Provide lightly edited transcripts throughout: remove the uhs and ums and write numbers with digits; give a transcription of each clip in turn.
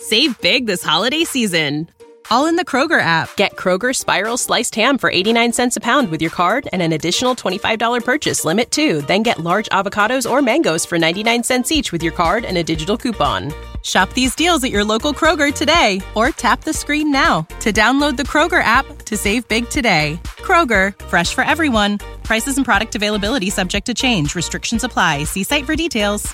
Save big this holiday season. All in the Kroger app. Get Kroger Spiral Sliced Ham for 89 cents a pound with your card and an additional $25 purchase limit too. Then get large avocados or mangoes for 99 cents each with your card and a digital coupon. Shop these deals at your local Kroger today or tap the screen now to download the Kroger app to save big today. Kroger, fresh for everyone. Prices and product availability subject to change. Restrictions apply. See site for details.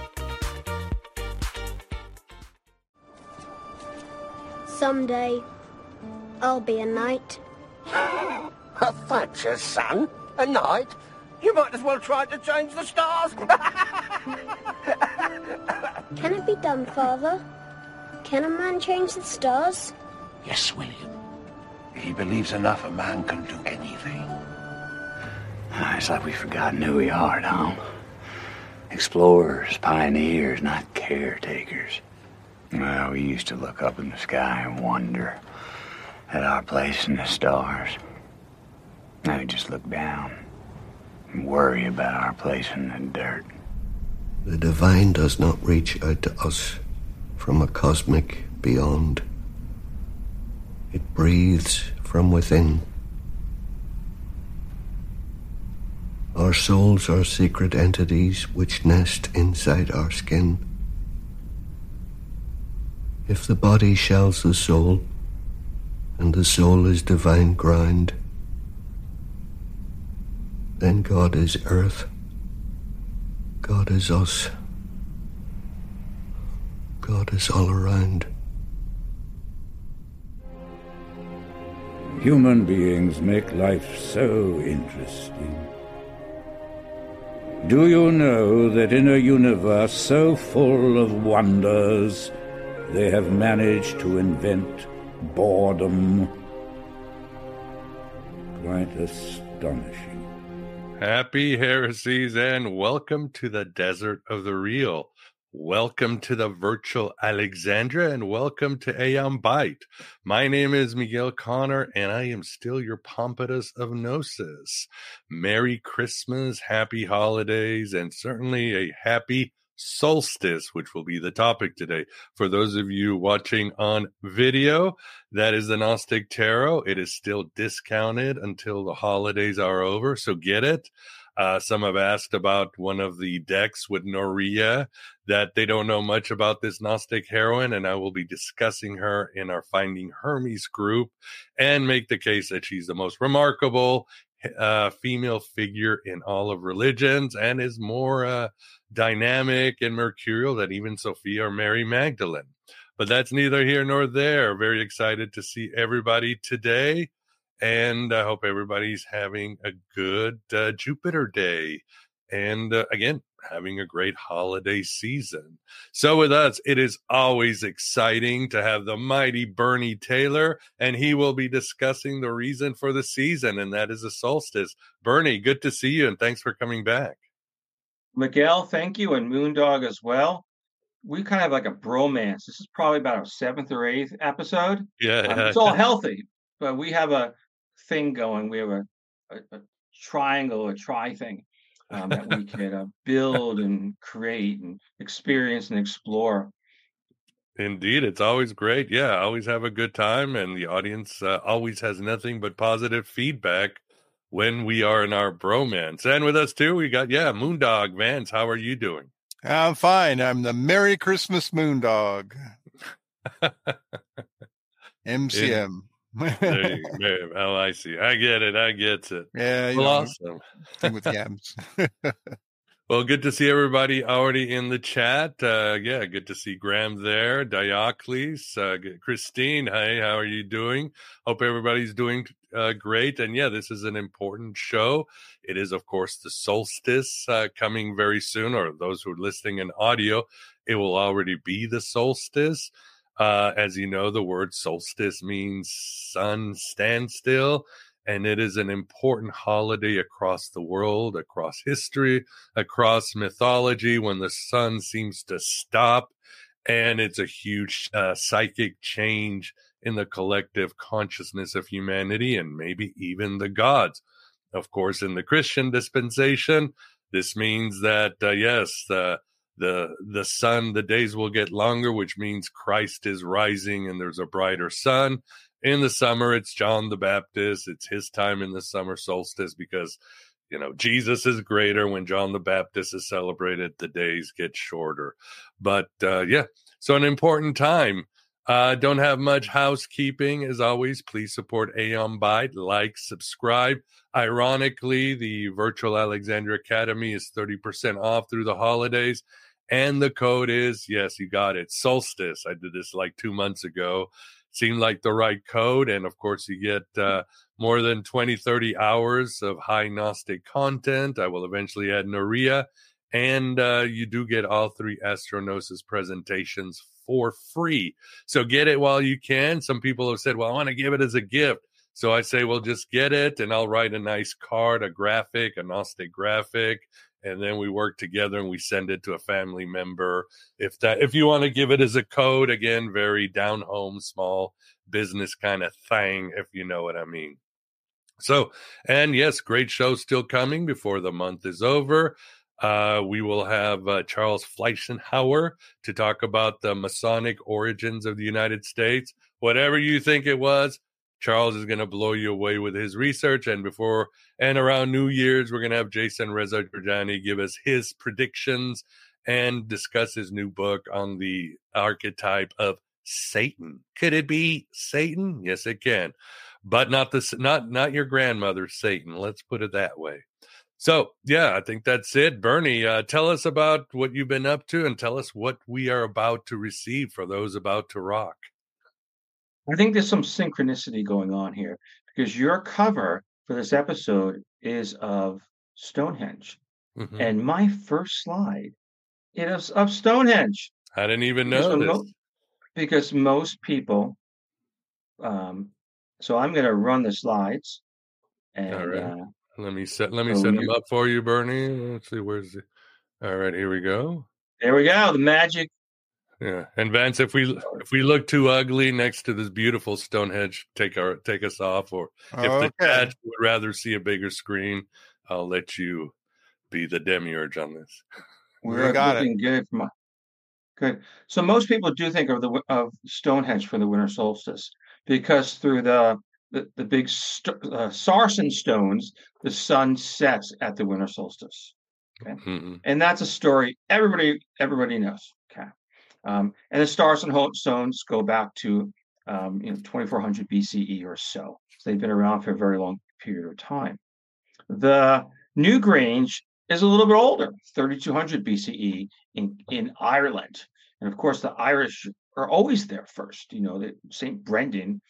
Someday, I'll be a knight. A Thatcher's son? A knight? You might as well try to change the stars. Can it be done, Father? Can a man change the stars? Yes, William. He believes enough a man can do anything. It's like we've forgotten who we are, Tom. Explorers, pioneers, not caretakers. Well, we used to look up in the sky and wonder at our place in the stars. Now we just look down and worry about our place in the dirt. The divine does not reach out to us from a cosmic beyond. It breathes from within. Our souls are secret entities which nest inside our skin. If the body shells the soul, and the soul is divine ground, then God is earth, God is us, God is all around. Human beings make life so interesting. Do you know that in a universe so full of wonders, they have managed to invent boredom? Quite astonishing. Happy heresies and welcome to the desert of the real. Welcome to the virtual Alexandria and welcome to Aeon Byte. My name is Miguel Connor and I am still your Pompatus of Gnosis. Merry Christmas, happy holidays, and certainly a happy solstice, which will be the topic today. For those of you watching on video, that is the Gnostic Tarot. It is still discounted until the holidays are over, so get it. Some have asked about one of the decks with Noria, that they don't know much about this Gnostic heroine, and I will be discussing her in our Finding Hermes group and make the case that she's the most remarkable female figure in all of religions and is more dynamic and mercurial than even Sophia or Mary Magdalene. But that's neither here nor there. Very excited to see everybody today. And I hope everybody's having a good Jupiter day. And again, having a great holiday season. So with us, it is always exciting to have the mighty Bernie Taylor, and he will be discussing the reason for the season, and that is the solstice. Bernie, good to see you, and thanks for coming back. Miguel, thank you, and Moondog as well. We kind of have like a bromance. This is probably about our 7th or 8th episode. Yeah. It's all healthy, but we have a thing going. We have a triangle, a tri thing that we can build and create and experience and explore. Indeed, it's always great. Yeah, I always have a good time, and the audience always has nothing but positive feedback when we are in our bromance. And with us too, we got Moondog Vance. How are you doing? I'm fine. I'm the Merry Christmas Moondog. MCM. There you go. Oh, I see. I get it. Yeah, well, awesome. Thing with yams. Well, good to see everybody already in the chat. Good to see Graham there. Diocles, Christine, hey, how are you doing? Hope everybody's doing great. And this is an important show. It is, of course, the solstice coming very soon, or those who are listening in audio, it will already be the solstice. As you know, the word solstice means sun standstill, and it is an important holiday across the world, across history, across mythology, when the sun seems to stop, and it's a huge psychic change in the collective consciousness of humanity and maybe even the gods. Of course, in the Christian dispensation, this means that, the sun, the days will get longer, which means Christ is rising and there's a brighter sun. In the summer, it's John the Baptist. It's his time in the summer solstice because, Jesus is greater. When John the Baptist is celebrated, the days get shorter. But so an important time. Don't have much housekeeping. As always, please support Aeon Byte, like, subscribe. Ironically, the Virtual Alexandria Academy is 30% off through the holidays. And the code is, yes, you got it, Solstice. I did this like 2 months ago. Seemed like the right code. And of course, you get more than 20, 30 hours of high Gnostic content. I will eventually add Noria. And you do get all 3 Astrognosis presentations for free. So get it while you can. Some people have said, well, I want to give it as a gift. So I say, well, just get it and I'll write a nice card, a graphic, a Gnostic graphic. And then we work together and we send it to a family member. If you want to give it as a code, again, very down home, small business kind of thing, if you know what I mean. So, and yes, great show still coming before the month is over. We will have Charles Fleischenhauer to talk about the Masonic origins of the United States. Whatever you think it was, Charles is going to blow you away with his research. And around New Year's, we're going to have Jason Reza Giordani give us his predictions and discuss his new book on the archetype of Satan. Could it be Satan? Yes, it can. But not your grandmother's Satan. Let's put it that way. So, yeah, I think that's it. Bernie, tell us about what you've been up to and tell us what we are about to receive for those about to rock. I think there's some synchronicity going on here because your cover for this episode is of Stonehenge. Mm-hmm. And my first slide is of Stonehenge. I didn't even know this. Because most people, so I'm going to run the slides. And, all right. Let me set them up for you, Bernie. Let's see, where's the... All right, here we go. There we go, the magic. Yeah, and Vance, if we look too ugly next to this beautiful Stonehenge, take us off. Or if the chat would rather see a bigger screen, I'll let you be the demiurge on this. We're looking good. Good. So most people do think of Stonehenge for the winter solstice because through the big sarsen stones, the sun sets at the winter solstice. Okay, mm-hmm. And that's a story everybody knows. Okay. And the sarsen stones go back to 2400 BCE or so. So they've been around for a very long period of time. The Newgrange is a little bit older, 3200 BCE in Ireland. And of course, the Irish are always there first. That St. Brendan,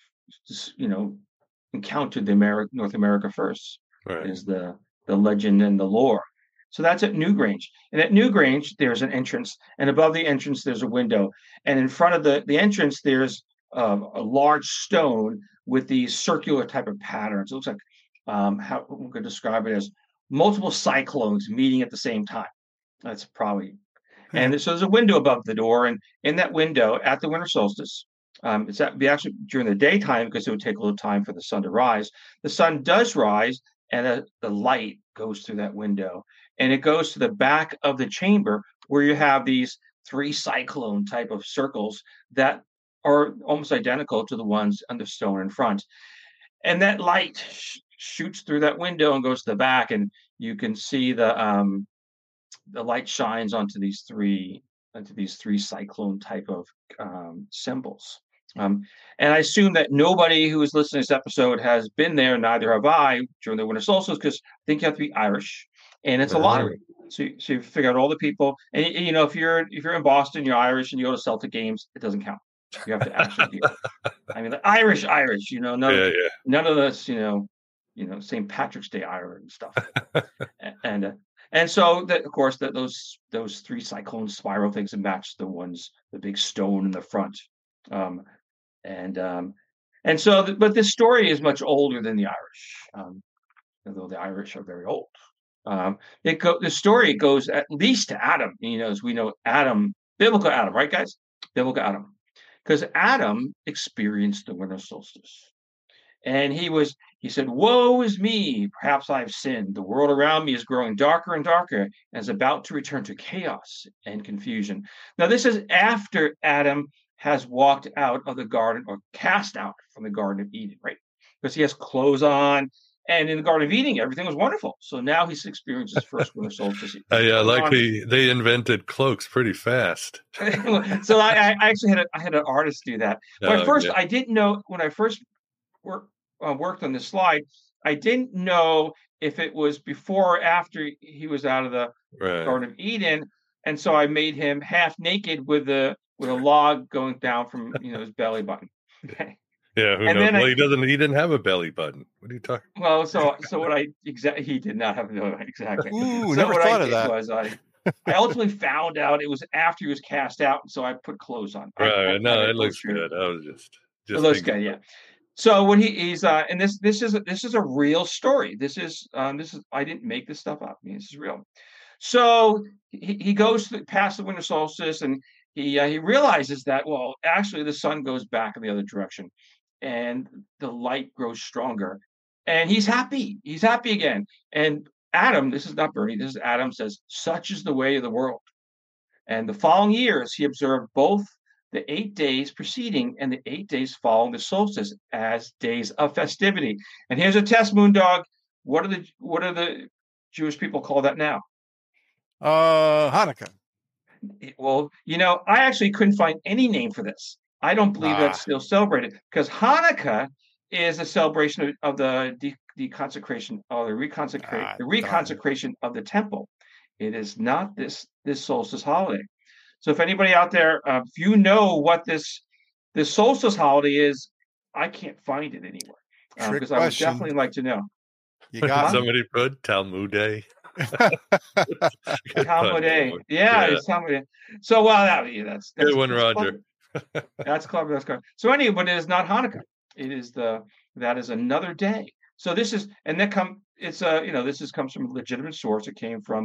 encountered North America first, right, is the legend and the lore. So that's at Newgrange. And at Newgrange, there's an entrance. And above the entrance, there's a window. And in front of the entrance, there's a large stone with these circular type of patterns. It looks like, how we could describe it as multiple cyclones meeting at the same time. That's probably... And so there's a window above the door. And in that window, at the winter solstice, it's actually during the daytime because it would take a little time for the sun to rise. The sun does rise, and the light goes through that window. And it goes to the back of the chamber where you have these 3 cyclone type of circles that are almost identical to the ones on the stone in front. And that light shoots through that window and goes to the back, and you can see the light shines onto these three cyclone type of symbols. And I assume that nobody who is listening to this episode has been there, neither have I, during the winter solstice, because I think you have to be Irish, and it's a lottery. So you figure out all the people, and if you're in Boston, you're Irish, and you go to Celtic games, it doesn't count. You have to actually be. I mean, the Irish, none of this, St. Patrick's Day Ireland stuff, and so that, of course, that those 3 cyclone spiral things that match the big stone in the front. But this story is much older than the Irish, although the Irish are very old. The story goes at least to Adam, as we know, Adam, biblical Adam, right, guys? Biblical Adam, because Adam experienced the winter solstice, and he was He said, "Woe is me! Perhaps I have sinned. The world around me is growing darker and darker and is about to return to chaos and confusion." Now, this is after Adam has walked out of the garden, or cast out from the Garden of Eden, right? Because he has clothes on. And in the Garden of Eden, everything was wonderful. So now he's experienced his first winter solstice. They invented cloaks pretty fast. So I actually had an artist do that. But I didn't know, when I first worked on this slide, I didn't know if it was before or after he was out of the Garden of Eden. And so I made him half naked with a log going down from his belly button. Okay. Yeah, who knows? Well, he didn't have a belly button. What are you talking about? Well, so what he did not have exactly. Ooh, so never what thought I of did that. was I ultimately found out it was after he was cast out, and so I put clothes on. Right. No, it looks good. I was just it looks good, yeah. So when he's and this is a real story. This is I didn't make this stuff up. I mean, this is real. So he goes past the winter solstice, and he realizes that, well, actually the sun goes back in the other direction, and the light grows stronger, and he's happy. He's happy again. And Adam, this is not Bernie, this is Adam, says, "Such is the way of the world." And the following years, he observed both the 8 days preceding and the 8 days following the solstice as days of festivity. And here's a test, Moondog. What are the Jewish people call that now? Hanukkah. Well, I actually couldn't find any name for this. I don't believe that's still celebrated, because Hanukkah is a celebration of the deconsecration or the reconsecration of the temple. It is not this solstice holiday. So if anybody out there, if you know what this solstice holiday is, I can't find it anywhere, because I would definitely like to know. You got somebody put Talmud Day. Talmud Day, it's Talmud Day. So that's good one, Roger. That's clever. That's clever. So anyway, but it is not Hanukkah. It is that is another day. So this is, and that comes from a legitimate source. It came from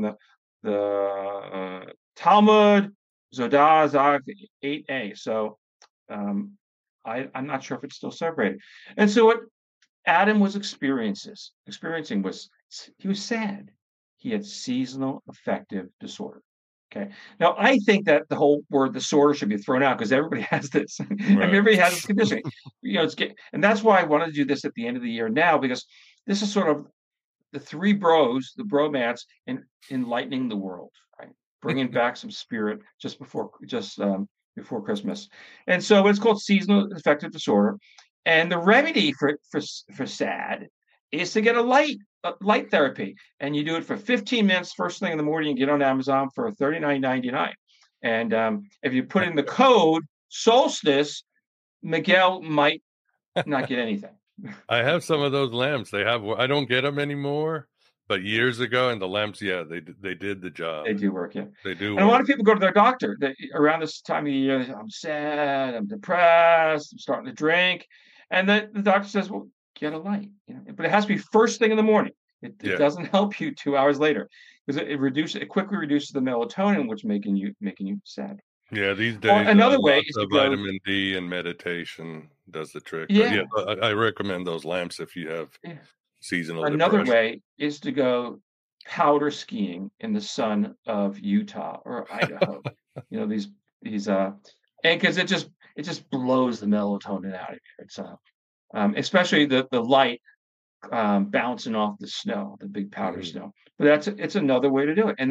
the Talmud Zodah Zag 8a. So I'm not sure if it's still celebrated. And so what Adam was experiencing was, he was sad. He had seasonal affective disorder. Okay. Now, I think that the whole word disorder should be thrown out, because everybody has this. Right. I mean, everybody has this condition. And that's why I wanted to do this at the end of the year now, because this is sort of the three bros, the bromance, in enlightening the world, right? Bringing back some spirit just before Christmas. And so it's called seasonal affective disorder. And the remedy for SAD is to get a light therapy, and you do it for 15 minutes first thing in the morning. You get on Amazon for $39.99, and if you put in the code solstice, Miguel might not get anything. I have some of those lamps. I don't get them anymore, but years ago, and the lamps, they did the job. They do work, yeah. They do. And a lot of people go to their doctor around this time of the year. I'm sad, I'm depressed, I'm starting to drink, and the doctor says, "Well, get a light," but it has to be first thing in the morning. It doesn't help you 2 hours later, because it quickly reduces the melatonin, which making you sad. Yeah, these days another way is to vitamin D and meditation does the trick. Yeah, I recommend those lamps if you have seasonal Another depression. way is to go powder skiing in the sun of Utah or Idaho. These and because it just blows the melatonin out of you. It's especially the light bouncing off the snow, the big powder snow. But it's another way to do it, and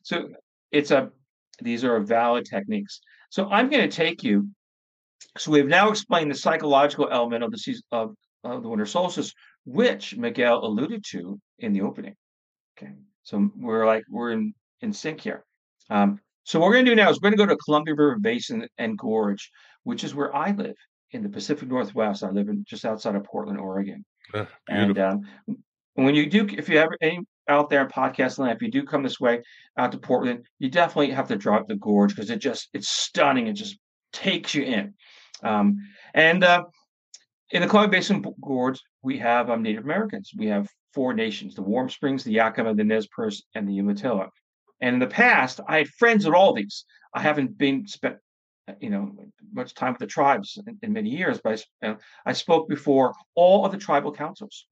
these are valid techniques. So I'm going to take you. So we've now explained the psychological element of the season of the winter solstice, which Miguel alluded to in the opening. Okay, so we're in sync here. So what we're going to do now is we're going to go to Columbia River Basin and Gorge, which is where I live in the Pacific Northwest. I live just outside of Portland, Oregon. And when you do, if you have any out there in podcast land, if you do come this way out to Portland, you definitely have to drop the Gorge, because it's stunning. It just takes you in. In the Columbia Basin Gorge, we have Native Americans. We have 4 nations: the Warm Springs, the Yakima, the Nez Perce, and the Umatilla. And in the past, I had friends at all these. I haven't much time with the tribes in many years, but I spoke before all of the tribal councils.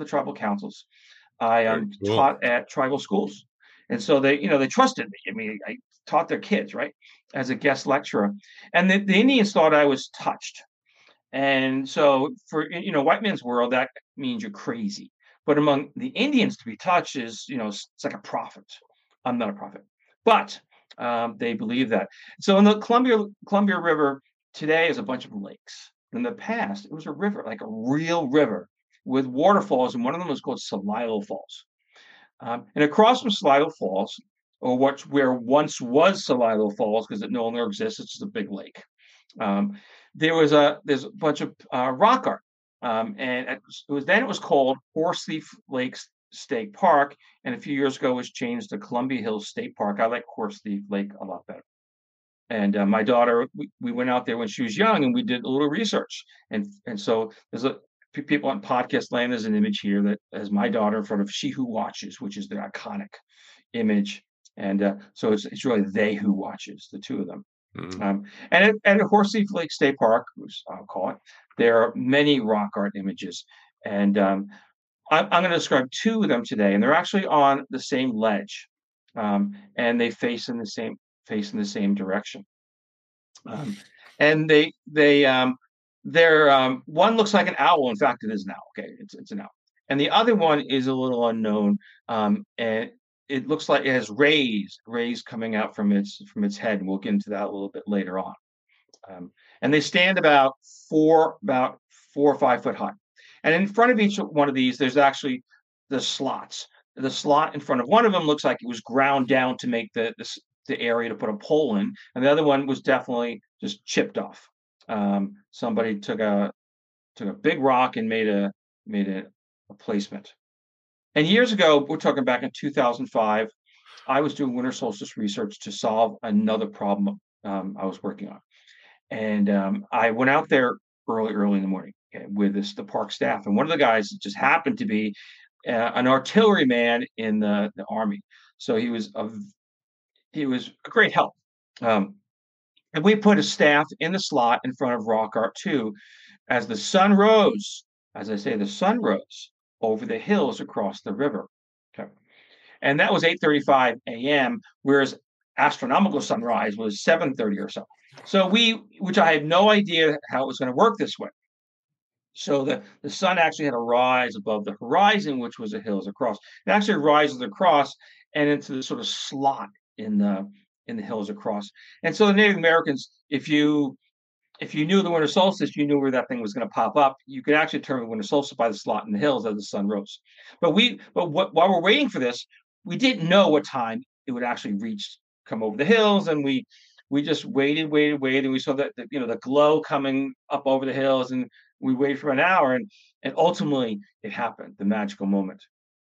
I Cool. taught at tribal schools, and so they trusted me. I mean, I taught their kids, right, as a guest lecturer, and the Indians thought I was touched. And so for white man's world, that means you're crazy. But among the Indians, to be touched is it's like a prophet. I'm not a prophet, but they believe that. So in the Columbia River today is a bunch of lakes. In the past, it was a river, like a real river with waterfalls, and one of them was called Celilo Falls. And across from Celilo Falls, or where once was Celilo Falls, because it no longer exists, it's just a big lake. There's a bunch of rock art, and it was called Horseleaf Lake State Park, and a few years ago was changed to Columbia Hills State Park. I like Horseleaf Lake a lot better. And my daughter, we went out there when she was young, and we did a little research, and so there's people on podcast land. There's an image here that has my daughter in front of She Who Watches, which is their iconic image, and so it's really They Who Watches, the two of them. Mm-hmm. And at Horseleaf Lake State Park, which I'll call it, there are many rock art images, and I'm going to describe two of them today, and they're actually on the same ledge, and they face in the same direction. And they're one looks like an owl. In fact, it is an owl. Okay, it's an owl, and the other one is a little unknown, and it looks like it has rays coming out from its head, and we'll get into that a little bit later on. And they stand about 4 or 5 foot high. And in front of each one of these, there's actually the slots. The slot in front of one of them looks like it was ground down to make the area to put a pole in, and the other one was definitely just chipped off. Somebody took a big rock and made a placement. And years ago, we're talking back in 2005, I was doing winter solstice research to solve another problem I was working on. And I went out there early in the morning, okay, with the park staff. And one of the guys just happened to be an artilleryman in the Army. So he was a great help. And we put a staff in the slot in front of Rock Art 2 as the sun rose. As I say, the sun rose over the hills across the river. Okay. And that was 8:35 a.m., whereas astronomical sunrise was 7:30 or so. So which I had no idea how it was going to work this way. So the sun actually had to rise above the horizon, which was the hills across. It actually rises across and into the sort of slot in the hills across. And so the Native Americans, if you knew the winter solstice, you knew where that thing was going to pop up. You could actually determine the winter solstice by the slot in the hills as the sun rose. But while we're waiting for this, we didn't know what time it would actually come over the hills, and we just waited, and we saw that the glow coming up over the hills, and we waited for an hour, and ultimately it happened, the magical moment.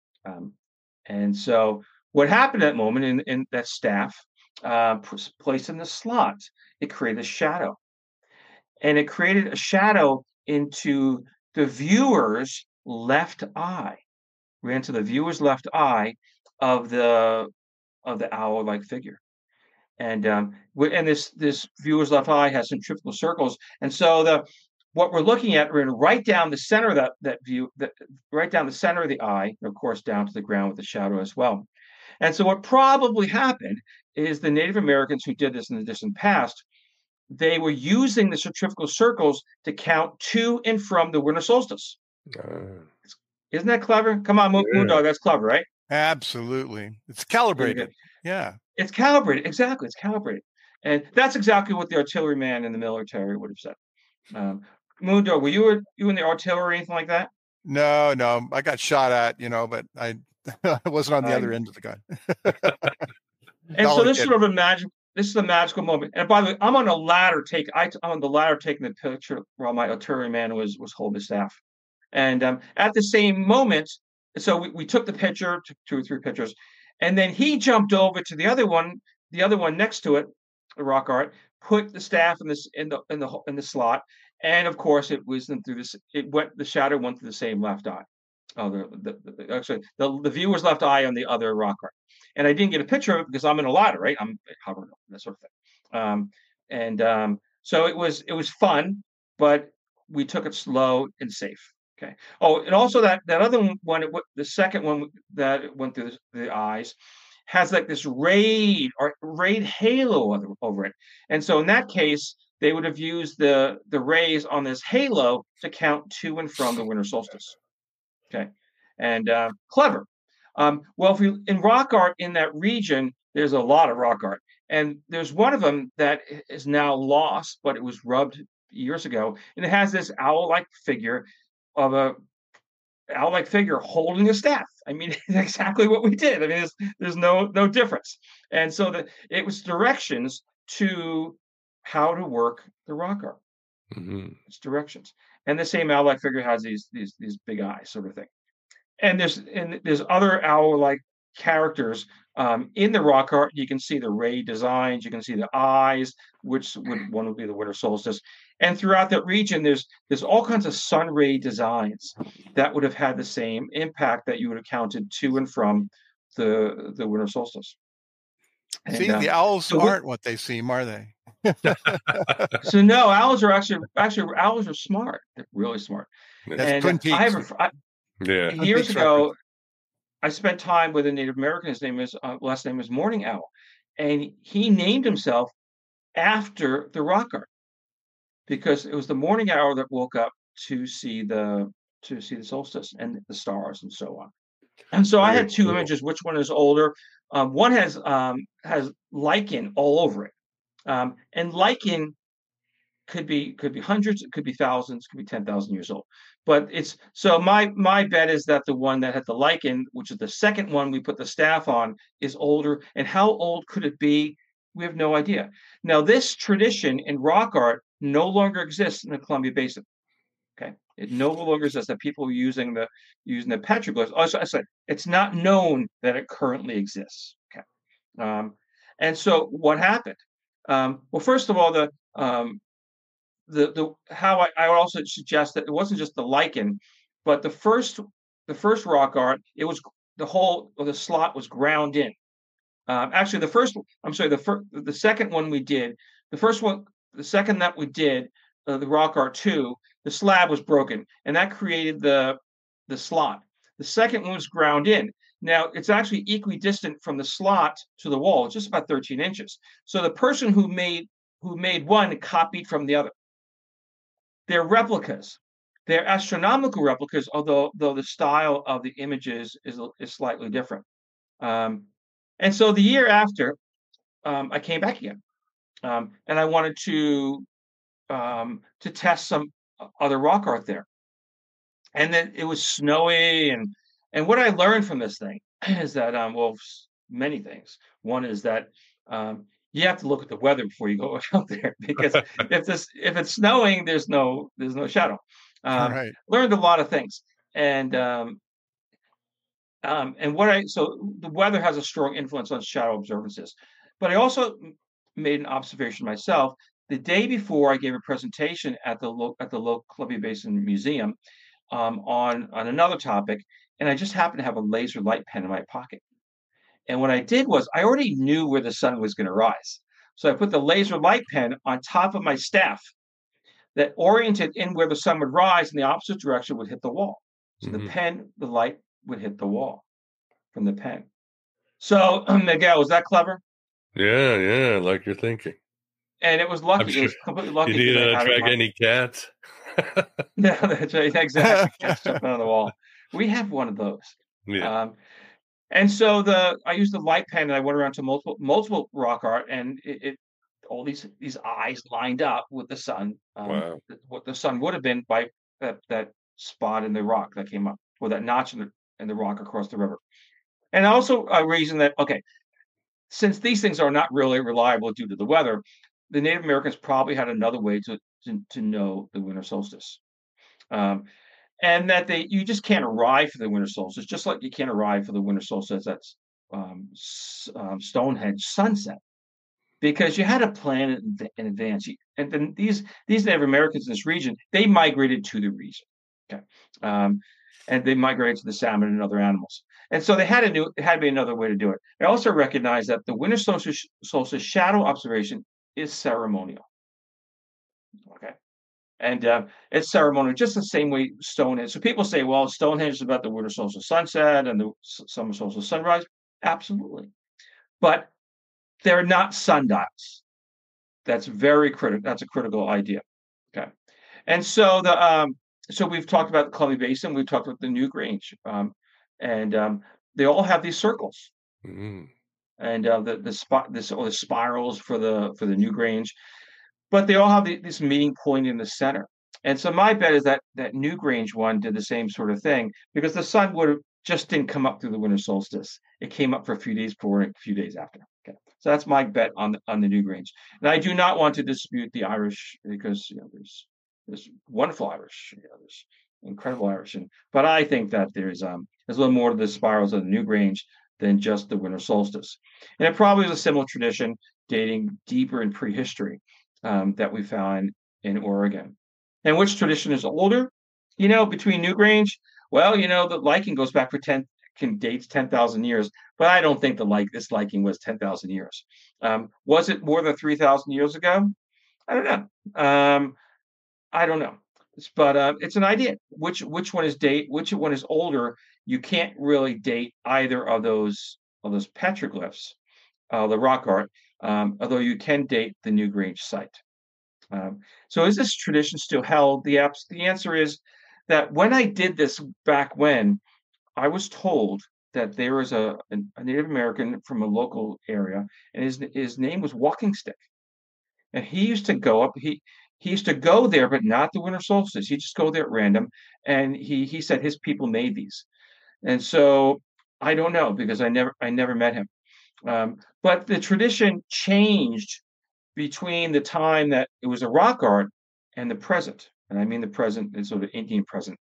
And so what happened at that moment in that staff placed in the slot, it created a shadow. And it created a shadow into the viewer's left eye, ran to the viewer's left eye of the owl-like figure. And this viewer's left eye has centrifugal circles. And so what we're looking at, we're right down the center of that view, right down the center of the eye, and of course down to the ground with the shadow as well. And so what probably happened is the Native Americans who did this in the distant past, they were using the centrifugal circles to count to and from the winter solstice. Isn't that clever? Come on, Moondog, that's clever, right? Absolutely. It's calibrated. Yeah. It's calibrated. Exactly. It's calibrated. And that's exactly what the artilleryman in the military would have said. Moondog, were you in the artillery or anything like that? No. I got shot at, but I wasn't on the other end of the gun. And so this is sort of this is a magical moment. And by the way, I'm on a ladder taking the picture while my artilleryman was holding the staff. And at the same moment, so we took the picture, took 2 or 3 pictures, and then he jumped over to the other one next to it, the rock art, put the staff in the slot, and of course it was through this. The shadow went through the same left eye. Actually, the viewer's left eye on the other rock art. And I didn't get a picture of it because I'm in a ladder, right? I'm hovering, that sort of thing. So it was fun, but we took it slow and safe. Okay. Oh, and also that other one, the second one that went through the eyes, has like this rayed halo over it. And so in that case, they would have used the rays on this halo to count to and from the winter solstice. Okay, and clever. Well, if you in rock art in that region, there's a lot of rock art, and there's one of them that is now lost, but it was rubbed years ago, and it has this owl-like figure of a owl-like figure holding a staff. I mean, exactly what we did. I mean, there's no difference. And so it was directions to how to work the rock art. It's directions. And the same owl-like figure has these big eyes, sort of thing. And there's other owl-like characters in the rock art. You can see the ray designs. You can see the eyes, one would be the winter solstice. And throughout that region, there's all kinds of sun ray designs that would have had the same impact that you would have counted to and from the winter solstice. And, see, the owls aren't what they seem, are they? So no, owls are actually owls are smart. They're really smart. That's and years ago, I spent time with a Native American. His last name is Morning Owl, and he named himself after the rock art because it was the morning owl that woke up to see the solstice and the stars and so on. And so I had two images. Which one is older? One has lichen all over it, and lichen could be hundreds, it could be thousands, could be 10,000 years old. But it's so my bet is that the one that had the lichen, which is the second one we put the staff on, is older. And how old could it be? We have no idea. Now, this tradition in rock art no longer exists in the Columbia Basin. Okay, it no longer exists. That people using the petroglyphs. Also, I said it's not known that it currently exists. Okay, and so what happened? Well, first of all, the how I would also suggest that it wasn't just the lichen, but the first rock art, it was the slot was ground in. Actually, the second one we did, the second that we did, the rock art 2, the slab was broken, and that created the slot. The second one was ground in. Now it's actually equidistant from the slot to the wall, just about 13 inches. So the person who made one copied from the other. They're replicas. They're astronomical replicas, although the style of the images is slightly different. And so the year after, I came back again, and I wanted to test some other rock art there. And then it was snowy, and what I learned from this thing is that many things. One is that you have to look at the weather before you go out there, because if it's snowing, there's no shadow. Right. Learned a lot of things, and so the weather has a strong influence on shadow observances. But I also made an observation myself. The day before, I gave a presentation at the local Columbia Basin Museum on another topic, and I just happened to have a laser light pen in my pocket. And what I did was I already knew where the sun was going to rise. So I put the laser light pen on top of my staff that oriented in where the sun would rise, in the opposite direction would hit the wall. So the light would hit the wall from the pen. So, Miguel, was that clever? Yeah, like you're thinking. And it was lucky. It was completely lucky. You didn't attract any cats? Yeah, that's right. Exactly. Cats jumping on the wall. We have one of those. Yeah. And so I used the light pen, and I went around to multiple rock art, and it all these eyes lined up with the sun. Wow. What the sun would have been by that spot in the rock that came up, or that notch in the rock across the river. And also a reason that, okay, since these things are not really reliable due to the weather, the Native Americans probably had another way to know the winter solstice. And that you just can't arrive for the winter solstice, just like you can't arrive for the winter solstice that's Stonehenge sunset, because you had to plan it in advance. And then these Native Americans in this region, they migrated to the region, okay, and they migrated to the salmon and other animals, and so it had to be another way to do it. I also recognize that the winter solstice shadow observation is ceremonial. Okay. And it's ceremonial, just the same way Stonehenge. So people say, well, Stonehenge is about the winter solstice sunset and the summer solstice sunrise. Absolutely. But they're not sundials. That's very critical. That's a critical idea. Okay. And so so we've talked about the Columbia Basin. We've talked about the Newgrange. And they all have these circles. Mm. And the spirals for the Newgrange. But they all have this meeting point in the center. And so my bet is that Newgrange one did the same sort of thing because the sun just didn't come up through the winter solstice. It came up for a few days before and a few days after. Okay, so that's my bet on the Newgrange. And I do not want to dispute the Irish because there's wonderful Irish, there's incredible Irish, but I think that there's a little more to the spirals of the Newgrange than just the winter solstice. And it probably was a similar tradition dating deeper in prehistory that we found in Oregon. And which tradition is older? Between Newgrange, well, the lichen goes back dates 10,000 years, but I don't think this lichen was 10,000 years. Was it more than 3,000 years ago? I don't know. I don't know. But it's an idea. Which one is older? You can't really date either of those petroglyphs, the rock art, although you can date the Newgrange site. So is this tradition still held? The answer is that when I did this back when, I was told that there was a Native American from a local area, and his name was Walking Stick. And he used to go up, he used to go there, but not the winter solstice. He'd just go there at random. And he said his people made these. And so I don't know because I never met him. But the tradition changed between the time that it was a rock art and the present. And I mean the present is sort of Indian present.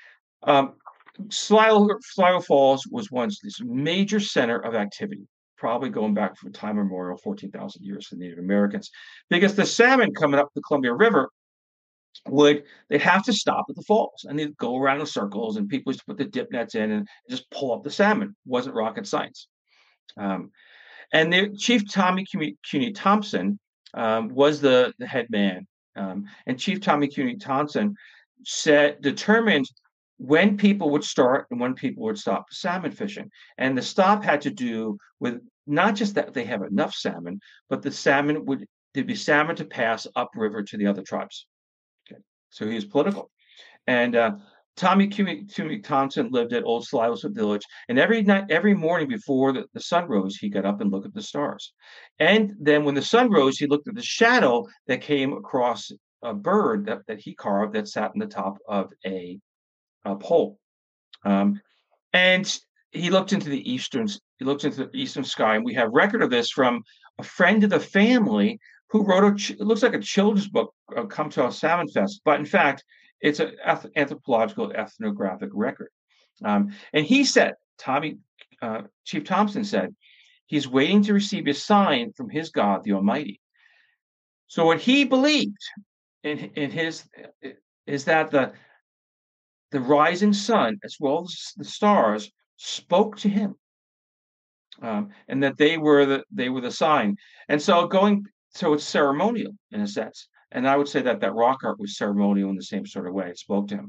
Sligo Falls was once this major center of activity, probably going back from time immemorial, 14,000 years for Native Americans, because the salmon coming up the Columbia River they'd have to stop at the falls and they'd go around in circles and people used to put the dip nets in and just pull up the salmon. It wasn't rocket science. And the Chief Tommy Cuny Thompson was the head man. And Chief Tommy Cuny Thompson determined when people would start and when people would stop salmon fishing. And the stop had to do with not just that they have enough salmon, but there'd be salmon to pass upriver to the other tribes. Okay. So he was political. And Tommy Cuny Thompson lived at Old Sligo Village, and every morning before the sun rose, he got up and looked at the stars. And then when the sun rose, he looked at the shadow that came across a bird that he carved that sat on the top of a pole. And he looked into the eastern sky, and we have record of this from a friend of the family who wrote it looks like a children's book, Come to a Salmon Fest, but in fact, it's an anthropological ethnographic record. And he said, Chief Thompson said, he's waiting to receive a sign from his God, the Almighty. So what he believed in his is that the rising sun, as well as the stars, spoke to him, and that they were the sign. And so it's ceremonial in a sense. And I would say that rock art was ceremonial in the same sort of way. It spoke to him.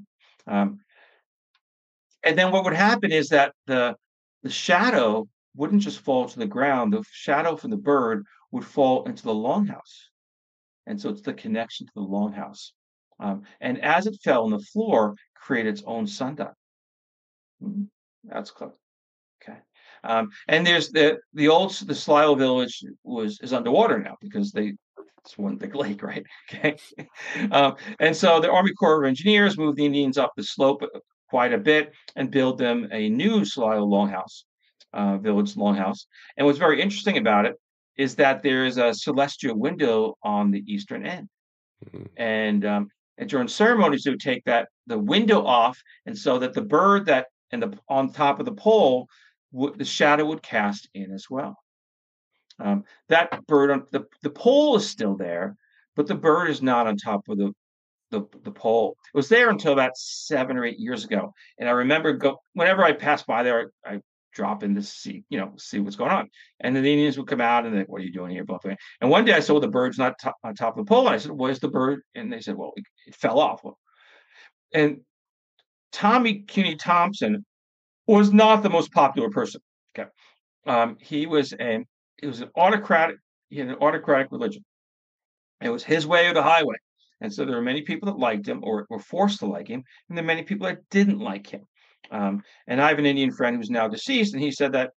And then what would happen is that the shadow wouldn't just fall to the ground. The shadow from the bird would fall into the longhouse. And so it's the connection to the longhouse. And as it fell on the floor, created its own sundial. That's clever. Okay. And there's the Sligo village is underwater now because it's one big lake, right? Okay. And so the Army Corps of Engineers moved the Indians up the slope quite a bit and built them a new Sligo longhouse, village longhouse. And what's very interesting about it is that there is a celestial window on the eastern end. Mm-hmm. And during ceremonies, they would take the window off, and so that the bird on top of the pole, the shadow would cast in as well. That bird on the pole is still there, but the bird is not on top of the pole. It was there until about 7 or 8 years ago. And I remember whenever I pass by there, I drop in to see what's going on. And then the Indians would come out and what are you doing here? Blah, blah. And one day I saw the bird's not on top of the pole. And I said, where's the bird? And they said, well, it fell off. And Tommy Cuny Thompson was not the most popular person. Okay. He was an autocratic, he had an autocratic religion. It was his way or the highway. And so there were many people that liked him or were forced to like him, and there are many people that didn't like him. And I have an Indian friend who's now deceased, and he said that,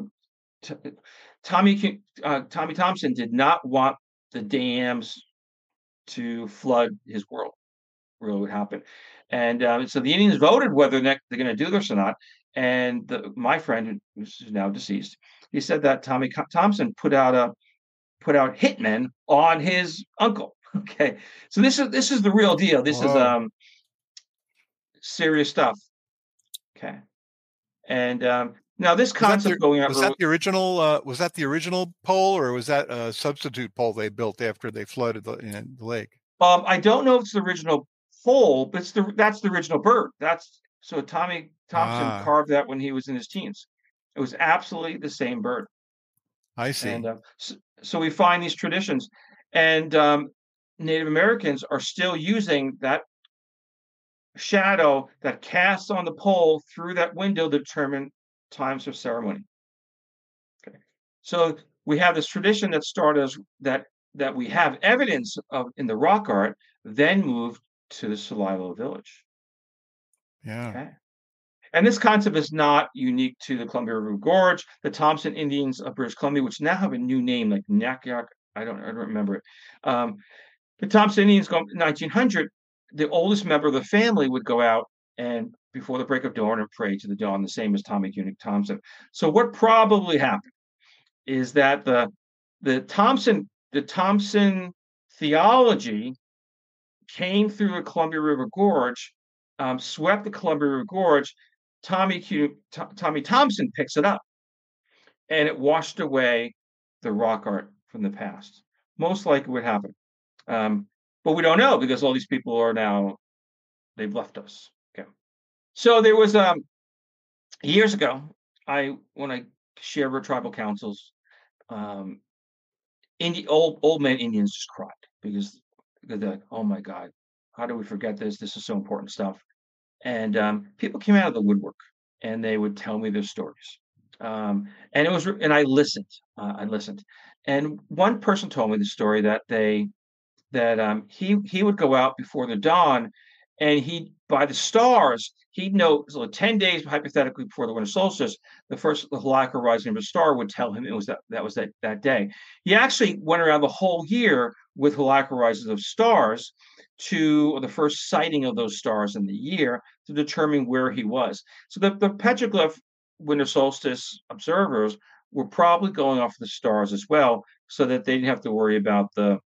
Tommy Thompson did not want the dams to flood his world. Really would happen. And so the Indians voted whether they're going to do this or not. And my friend, who's now deceased, he said that Tommy Thompson put out hitmen on his uncle. Okay, so this is the real deal. This is serious stuff. Okay, and now this concept going out was that the original pole, or was that a substitute pole they built after they flooded the lake? I don't know if it's the original pole, but that's the original bird. So Tommy Thompson carved that when he was in his teens. It was absolutely the same bird. I see. And so we find these traditions, and Native Americans are still using that shadow that casts on the pole through that window to determine times of ceremony. Okay, so we have this tradition that started as that we have evidence of in the rock art, then moved to the Celilo village. Yeah. Okay. And this concept is not unique to the Columbia River Gorge. The Thompson Indians of British Columbia, which now have a new name like Nakiak, I don't remember it. The Thompson Indians go in 1900. The oldest member of the family would go out and before the break of dawn and pray to the dawn, the same as Tommy Cuny Thompson. So what probably happened is that the Thompson theology came through the Columbia River Gorge, swept the Columbia River Gorge. Tommy Thompson picks it up, and it washed away the rock art from the past. Most likely would happen. But we don't know because all these people are now, they've left us. Okay. So there was years ago, when I shared with tribal councils, old man Indians just cried because they're like, oh my God, how do we forget this? This is so important stuff. And people came out of the woodwork and they would tell me their stories. And I listened. And one person told me the story that he would go out before the dawn, and by the stars, he'd know, so 10 days hypothetically before the winter solstice, the Halakha rising of a star would tell him it was that day. He actually went around the whole year with Halakha rises of stars or the first sighting of those stars in the year to determine where he was. So the petroglyph winter solstice observers were probably going off the stars as well, so that they didn't have to worry about the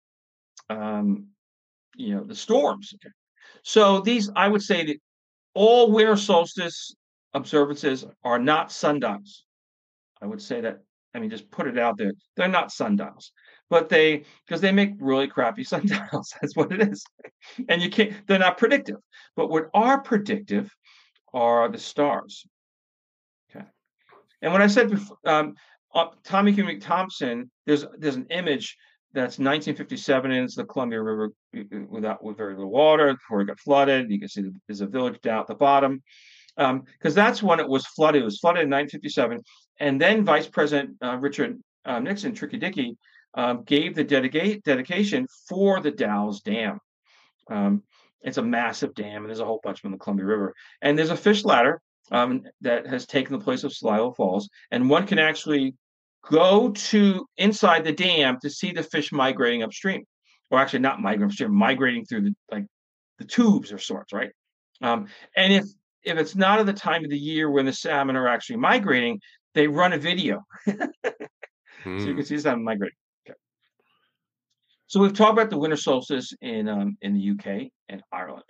storms. Okay. So I would say that all winter solstice observances are not sundials. I would say that, just put it out there. They're not sundials, but because they make really crappy sundials. That's what it is. And they're not predictive. But what are predictive are the stars. Okay. And when I said before, Tommy Cuny Thompson, there's an image that's 1957, and it's the Columbia River with very little water before it got flooded. You can see there's a village down at the bottom, because that's when it was flooded. It was flooded in 1957, and then Vice President Richard Nixon, Tricky Dicky, gave the dedication for the Dalles Dam. It's a massive dam, and there's a whole bunch of them in the Columbia River. And there's a fish ladder that has taken the place of Celilo Falls, and one can actually go to inside the dam to see the fish migrating upstream, or actually not migrating upstream, migrating through the tubes or sorts, right? And if it's not at the time of the year when the salmon are actually migrating, they run a video, so you can see the salmon migrating. Okay. So we've talked about the winter solstice in the UK and Ireland,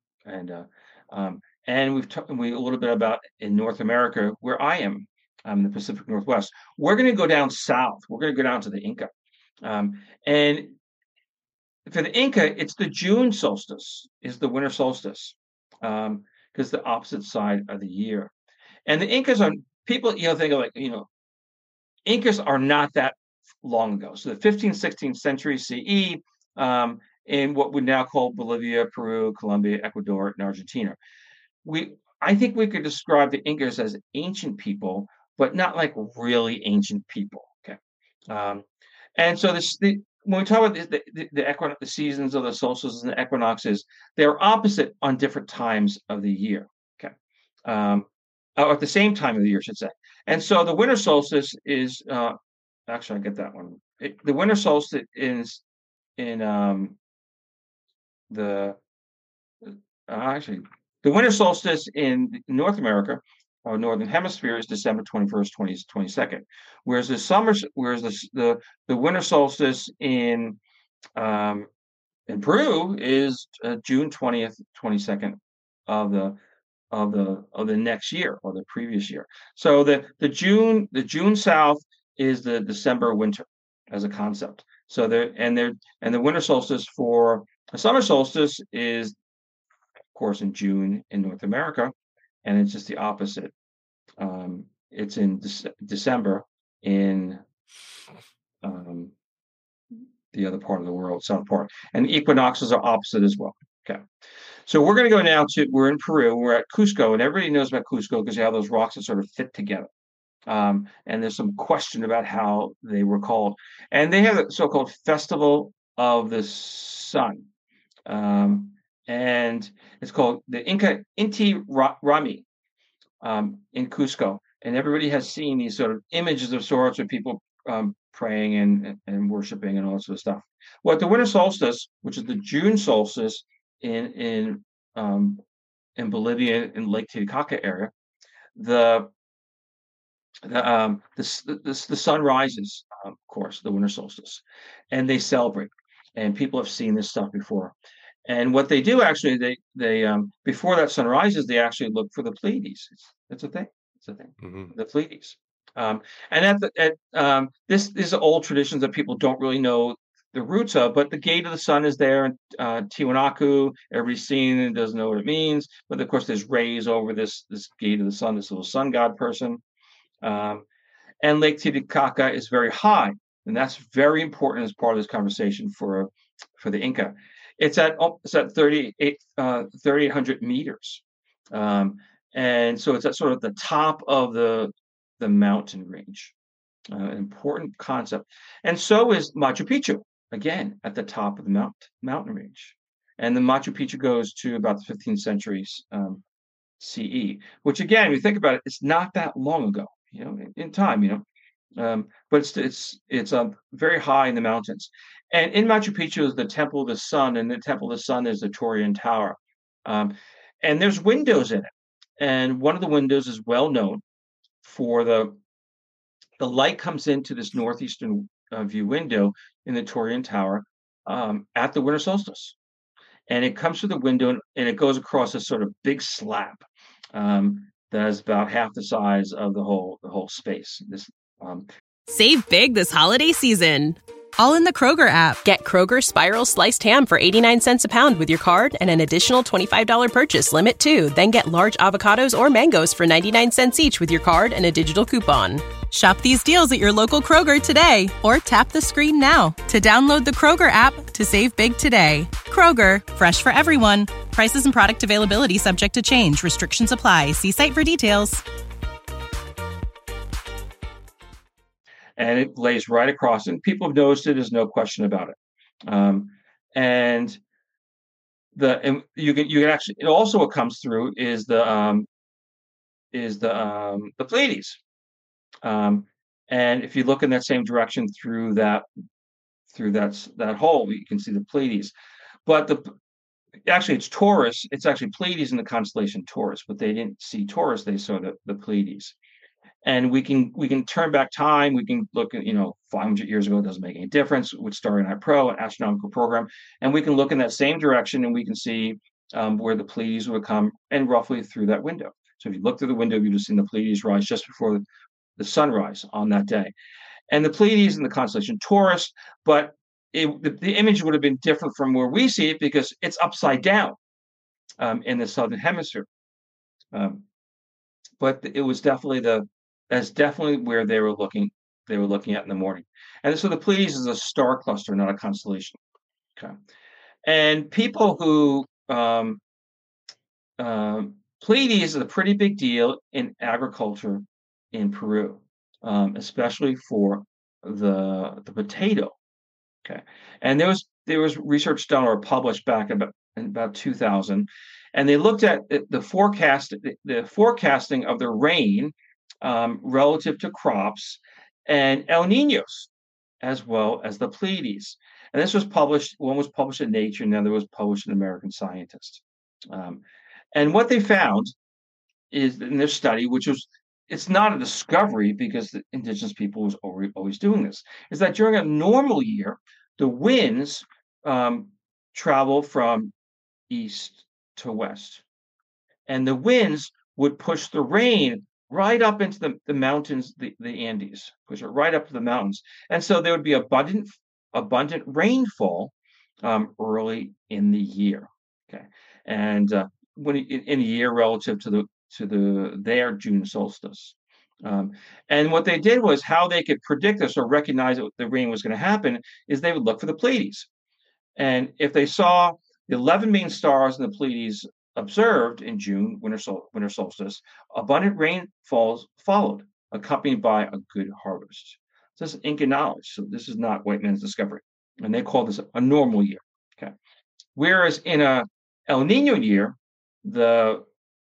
and we've talked a little bit about in North America where I am. The Pacific Northwest. We're going to go down south. We're going to go down to the Inca. And for the Inca, it's the June solstice is the winter solstice, because the opposite side of the year. And the Incas people, think of Incas are not that long ago. So the 15th, 16th century CE, in what we now call Bolivia, Peru, Colombia, Ecuador, and Argentina. I think we could describe the Incas as ancient people, but not like really ancient people. Okay. And so when we talk about the seasons of the solstices and the equinoxes, they're opposite on different times of the year. Okay. Or at the same time of the year, I should say. And so the winter solstice is actually, I get that one. The winter solstice is in the winter solstice in North America or Northern Hemisphere is December 21st, 22nd, whereas the winter solstice in Peru is June 20th, 22nd of the next year or the previous year. So the June south is the December winter as a concept. So the winter solstice for the summer solstice is, of course, in June in North America, and it's just the opposite. It's in December in the other part of the world, south part, and the equinoxes are opposite as well. Okay, so we're going to go now we're in Peru. We're at Cusco, and everybody knows about Cusco because you have those rocks that sort of fit together. And there's some question about how they were called, and they have a so-called Festival of the Sun. And it's called the Inti Raymi in Cusco. And everybody has seen these sort of images of sorts of people praying and worshiping and all that sort of stuff. Well, at the winter solstice, which is the June solstice in Bolivia in Lake Titicaca area, the sun rises, of course, the winter solstice, and they celebrate. And people have seen this stuff before. And what they do actually, they before that sun rises, they actually look for the Pleiades. It's a thing. It's a thing. Mm-hmm. The Pleiades. And these are old traditions that people don't really know the roots of. But the gate of the sun is there in Tiwanaku. Everybody's seen it, doesn't know what it means. But of course, there's rays over this gate of the sun. This little sun god person. And Lake Titicaca is very high, and that's very important as part of this conversation for the Inca. It's at 3,800 meters, and so it's at sort of the top of the mountain range. An important concept, and so is Machu Picchu, again at the top of the mountain range. And the Machu Picchu goes to about the 15th century CE, which again, if you think about it, it's not that long ago, in time, but it's very high in the mountains. And in Machu Picchu is the Temple of the Sun, and the Temple of the Sun is the Torian Tower. And there's windows in it. And one of the windows is well known for the light comes into this northeastern view window in the Torian Tower at the winter solstice. And it comes through the window and it goes across a sort of big slab that is about half the size of the whole space. Save big this holiday season. All in the Kroger app. Get Kroger Spiral Sliced Ham for 89 cents a pound with your card and an additional $25 purchase limit too. Then get large avocados or mangoes for 99 cents each with your card and a digital coupon. Shop these deals at your local Kroger today or tap the screen now to download the Kroger app to save big today. Kroger, fresh for everyone. Prices and product availability subject to change. Restrictions apply. See site for details. And it lays right across, and people have noticed it. There's no question about it. And you can actually. It also what comes through is the Pleiades. And if you look in that same direction through that hole, you can see the Pleiades. But actually it's Taurus. It's actually Pleiades in the constellation Taurus, but they didn't see Taurus. They saw the Pleiades. And we can turn back time. We can look at 500 years ago. It doesn't make any difference with Starry Night Pro, an astronomical program, and we can look in that same direction and we can see where the Pleiades would come, and roughly through that window. So if you look through the window, you've just seen the Pleiades rise just before the sunrise on that day, and the Pleiades in the constellation Taurus. But the image would have been different from where we see it because it's upside down in the southern hemisphere. But it was definitely as definitely where they were looking at in the morning. And so the Pleiades is a star cluster, not a constellation. Okay. And people who Pleiades is a pretty big deal in agriculture in Peru, especially for the potato. Okay, and there was research done or published back in about 2000, and they looked at the forecasting of the rain relative to crops and El Niños, as well as the Pleiades. And this was published. One was published in Nature, and the other was published in American Scientist. And what they found is in their study, it's not a discovery because the indigenous people was always doing this, is that during a normal year, the winds travel from east to west. And the winds would push the rain right up into the mountains, the Andes, push it right up to the mountains. And so there would be abundant rainfall early in the year. Okay. And when in a year relative to their June solstice. And what they did was how they could predict this or recognize that the rain was going to happen is they would look for the Pleiades. And if they saw the 11 main stars in the Pleiades observed in June, winter solstice, abundant rainfalls followed, accompanied by a good harvest. So this is Inca knowledge. So this is not white man's discovery. And they call this a normal year. Okay. Whereas in a El Nino year, the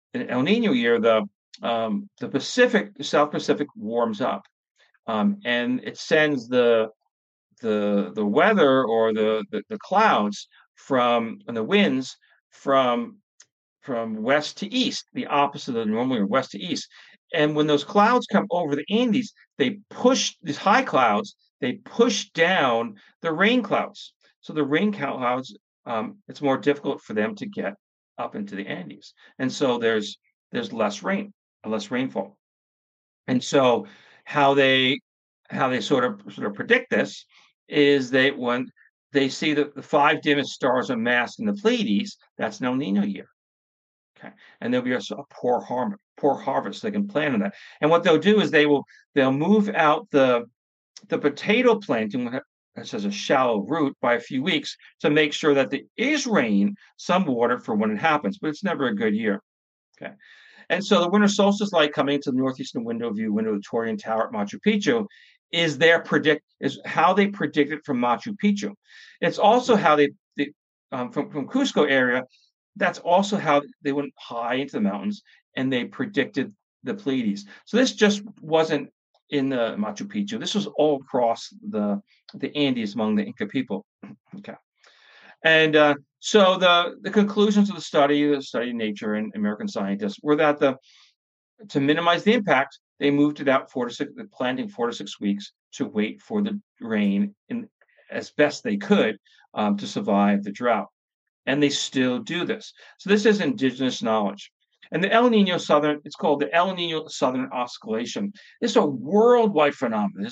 South Pacific warms up, and it sends the weather or the clouds and the winds from west to east, the opposite of the normal year, west to east. And when those clouds come over the Andes, they push these high clouds. They push down the rain clouds. So the rain clouds, it's more difficult for them to get up into the Andes, and so there's less rainfall. And so how they sort of predict this is when they see the 5 dimmest stars amassed in the Pleiades, that's an El Nino year. Okay, and there'll be a poor harvest. They can plan on that. And what they'll do is they'll move out the potato planting, which has a shallow root, by a few weeks to make sure that there is some water for when it happens, but it's never a good year. Okay. And so the winter solstice light coming into the northeastern window of the Torreon Tower at Machu Picchu is how they predict it from Machu Picchu. It's also how they from Cusco area, that's also how they went high into the mountains and they predicted the Pleiades. So this just wasn't in the Machu Picchu. This was all across the Andes among the Inca people. Okay. And so the conclusions of the study Nature and American Scientists, were that to minimize the impact, they moved it out planting 4 to 6 weeks to wait for the rain as best they could to survive the drought. And they still do this. So this is indigenous knowledge. And the El Nino it's called the El Nino Southern Oscillation. It's a worldwide phenomenon.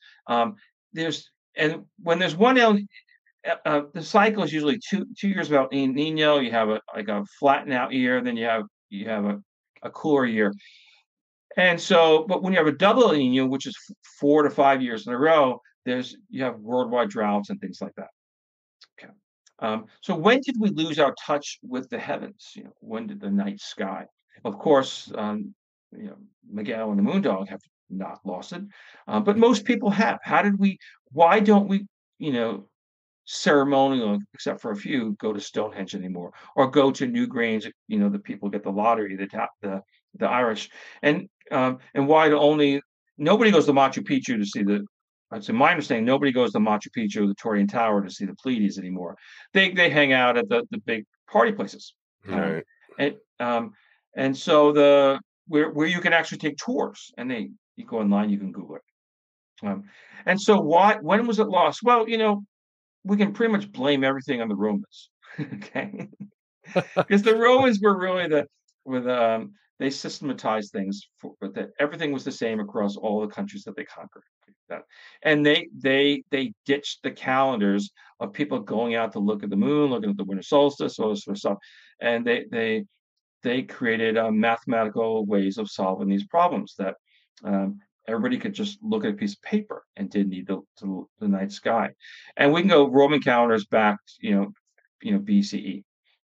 And when there's one the cycle is usually two years about El Nino. You have a flatten out year, then you have a cooler year. And so, but when you have a double El Nino, which is 4 to 5 years in a row, you have worldwide droughts and things like that. Okay. So when did we lose our touch with the heavens? When did the night sky? Of course, Miguel and the Moondog have not lost it, but most people have. Why don't we, ceremonial, except for a few, go to Stonehenge anymore, or go to Newgrange? The people get the lottery, the Irish, and why nobody goes to Machu Picchu to see I'd say my understanding, nobody goes to Machu Picchu, the Torreon Tower, to see the Pleiades anymore. They hang out at the big party places, right? And so where you can actually take tours, and you go online, you can Google it. And so when was it lost? Well, we can pretty much blame everything on the Romans, okay? Because the Romans were really they systematized things that everything was the same across all the countries that they conquered. And they ditched the calendars of people going out to look at the moon, looking at the winter solstice, all this sort of stuff, and they created mathematical ways of solving these problems that Everybody could just look at a piece of paper and didn't need the night sky. And we can go Roman calendars back, BCE.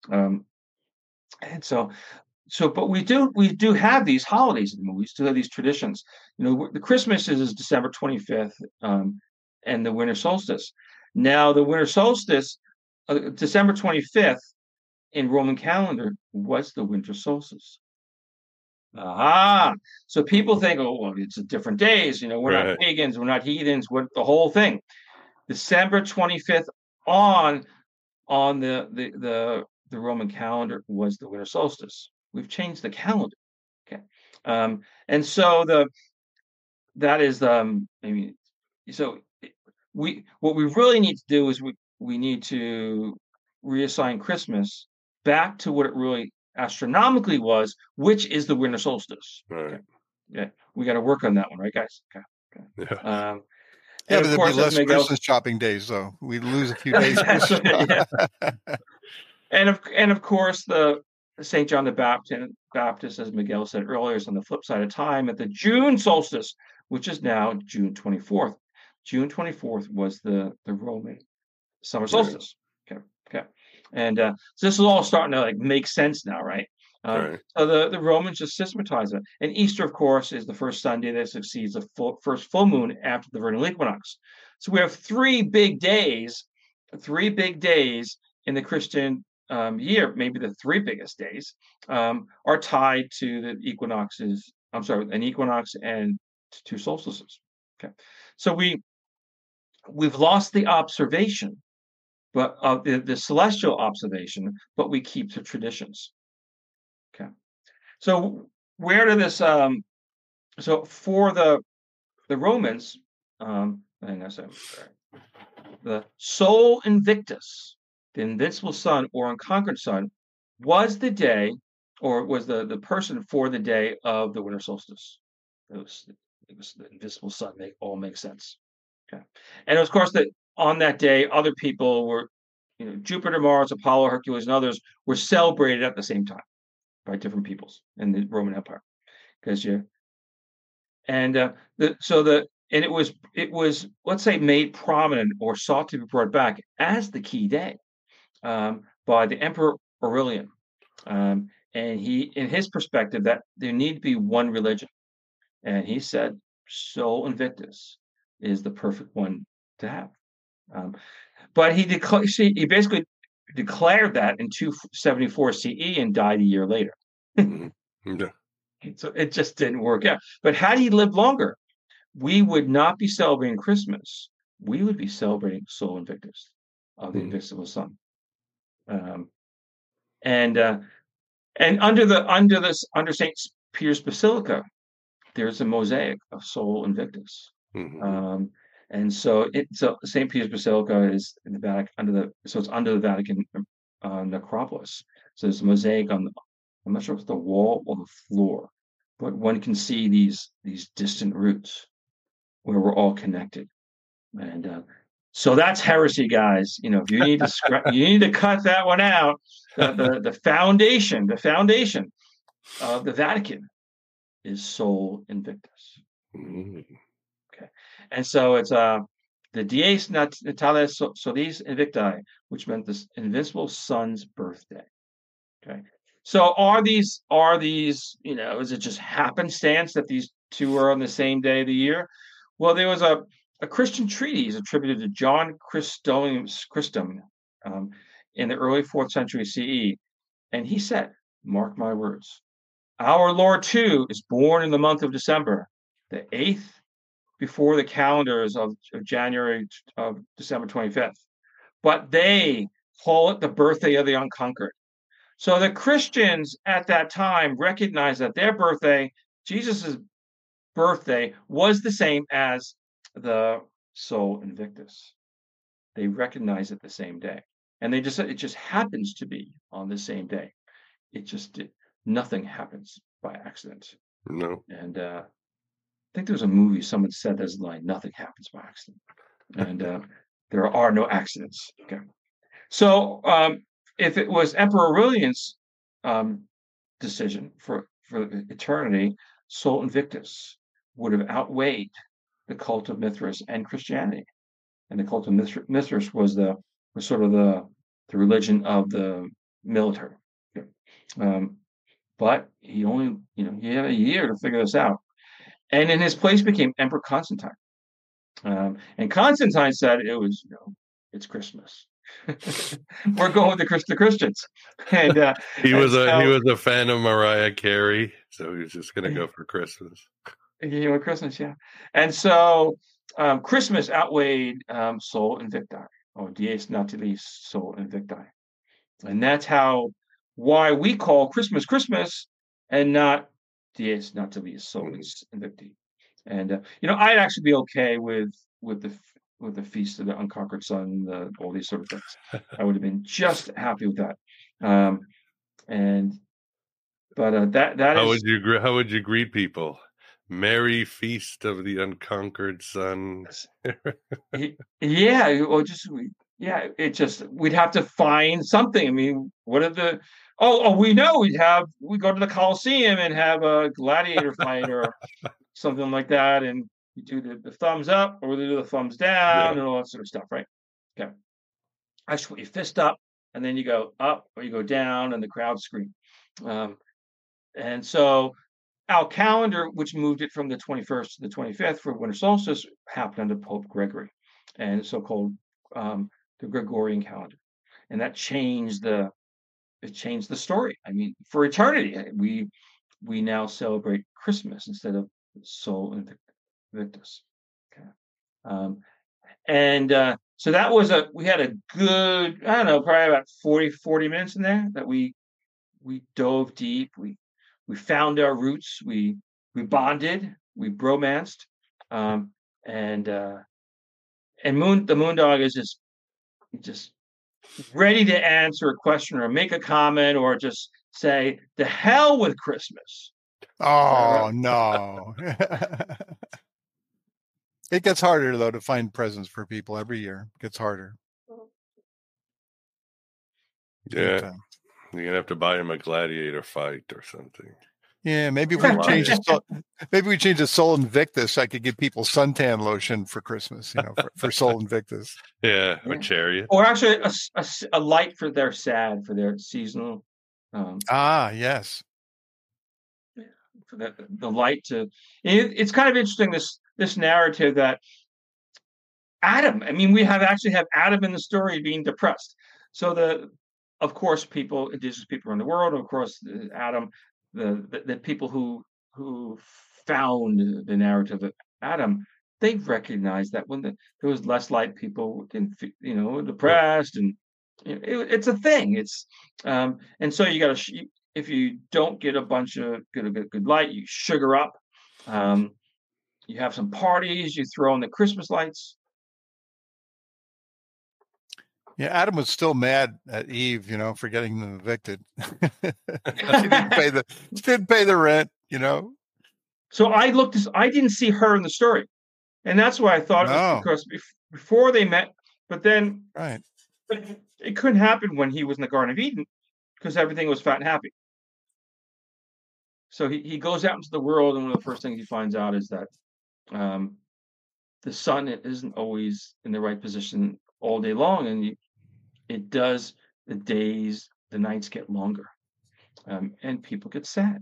And so, but we do have these holidays, and we still have these traditions. The Christmas is December 25th, and the winter solstice. Now, the winter solstice, December 25th in Roman calendar was the winter solstice. So people think, oh, well, it's a different days. We're not pagans, we're not heathens. What the whole thing? December 25th on the Roman calendar was the winter solstice. We've changed the calendar. Okay, and so that is so what we really need to do is we need to reassign Christmas back to what it really astronomically was, which is the winter solstice. Right. Okay. Yeah, we got to work on that one, right, guys? Okay. Yeah. But there'd be less Christmas shopping days, though. We lose a few days. And of course, the St. John the Baptist, as Miguel said earlier, is on the flip side of time at the June solstice, which is now June 24th. June 24th was the Roman summer solstice. Okay. And so this is all starting to make sense now, right? So the Romans just systematize it. And Easter, of course, is the first Sunday that succeeds the first full moon after the vernal equinox. So we have three big days in the Christian year. Maybe the three biggest days are tied to the equinoxes. An equinox and two solstices. Okay, so we've lost the observation, but the celestial observation, but we keep the traditions. Okay, so where did this? So for the Romans, the Sol Invictus, the invincible sun or unconquered sun, was the day, or was the person for the day of the winter solstice. It was the invisible sun. All make sense. Okay, and of course that on that day, other people were, Jupiter, Mars, Apollo, Hercules, and others were celebrated at the same time by different peoples in the Roman Empire, and it was let's say made prominent or sought to be brought back as the key day by the Emperor Aurelian, and he, in his perspective, that there need to be one religion, and he said Sol Invictus is the perfect one to have, but he basically declared that in 274 CE and died a year later. Yeah. So it just didn't work out. But had he lived longer, we would not be celebrating Christmas. We would be celebrating Sol Invictus of the invincible sun. And under St. Peter's Basilica, there's a mosaic of Sol Invictus. And so St. Peter's Basilica is in the Vatican, it's under the Vatican necropolis. So there's a mosaic I'm not sure if it's the wall or the floor, but one can see these distant roots where we're all connected. And so that's heresy, guys. You need to cut that one out. The foundation of the Vatican is Sol Invictus. Okay, and so it's the Dies Natalis Solis Invicti, which meant this invincible sun's birthday. Okay, so are these? Is it just happenstance that these two are on the same day of the year? Well, there was a Christian treatise attributed to John Chrysostom in the early 4th century CE, and he said, mark my words, our Lord too is born in the month of December, the 8th before the calendars of January of December 25th, but they call it the birthday of the unconquered. So the Christians at that time recognized that their birthday, Jesus's birthday, was the same as the Sol Invictus. They recognize it the same day, and it just happens to be on the same day. Nothing happens by accident. No. And I think there was a movie someone said this line: "Nothing happens by accident," and there are no accidents. Okay, so if it was Emperor Aurelian's decision for eternity, Sol Invictus would have outweighed the cult of Mithras and Christianity. And the cult of Mithras was sort of the religion of the military. But he only, he had a year to figure this out. And in his place became Emperor Constantine. And Constantine said it's Christmas. We're going with the Christians. And he was a fan of Mariah Carey, so he was just going to go for Christmas. Christmas, yeah. And so Christmas outweighed Sol Invicti, or Dies Natalis Sol Invicti. And that's why we call Christmas Christmas and not Dies Natalis Solis Invicti. And I'd actually be okay with the Feast of the Unconquered Sun, all these sort of things. I would have been just happy with that. How would you greet people? Merry Feast of the Unconquered Sun. Yeah, or we'd have to find something. I mean, what are the we know we go to the Coliseum and have a gladiator fight or something like that, and you do the thumbs up or they do the thumbs down and all that sort of stuff, right? Okay. Actually put your fist up and then you go up or you go down and the crowd scream. And so our calendar, which moved it from the 21st to the 25th for winter solstice, happened under Pope Gregory, and it's so-called the Gregorian calendar, and that changed the story. I mean, for eternity, we now celebrate Christmas instead of Sol Invictus. Okay, so that was we had a good, probably about 40 minutes in there that we dove deep. We found our roots. We bonded. We bromanced, and the Moondog is just ready to answer a question or make a comment or just say the hell with Christmas. Oh no! It gets harder though to find presents for people every year. It gets harder. Yeah. You're gonna have to buy him a gladiator fight or something. Yeah, maybe we change the Sol Invictus. I could give people suntan lotion for Christmas, for Sol Invictus. Yeah, or chariot, or actually a light for their seasonal. Yes. For the light to. It's kind of interesting this narrative that Adam. I mean, we actually have Adam in the story being depressed. So of course, indigenous people around the world, of course, Adam, the people who found the narrative of Adam, they recognized that when there was less light, people were depressed, and it's a thing. It's and so you got to if you don't get a bunch of good light, you sugar up. You have some parties, you throw in the Christmas lights. Yeah, Adam was still mad at Eve, for getting them evicted. She didn't pay the rent, So I didn't see her in the story, and that's why I thought it was because before they met. But then, right, it couldn't happen when he was in the Garden of Eden because everything was fat and happy. So he goes out into the world, and one of the first things he finds out is that the sun isn't always in the right position all day long, and it does. The nights get longer, and people get sad.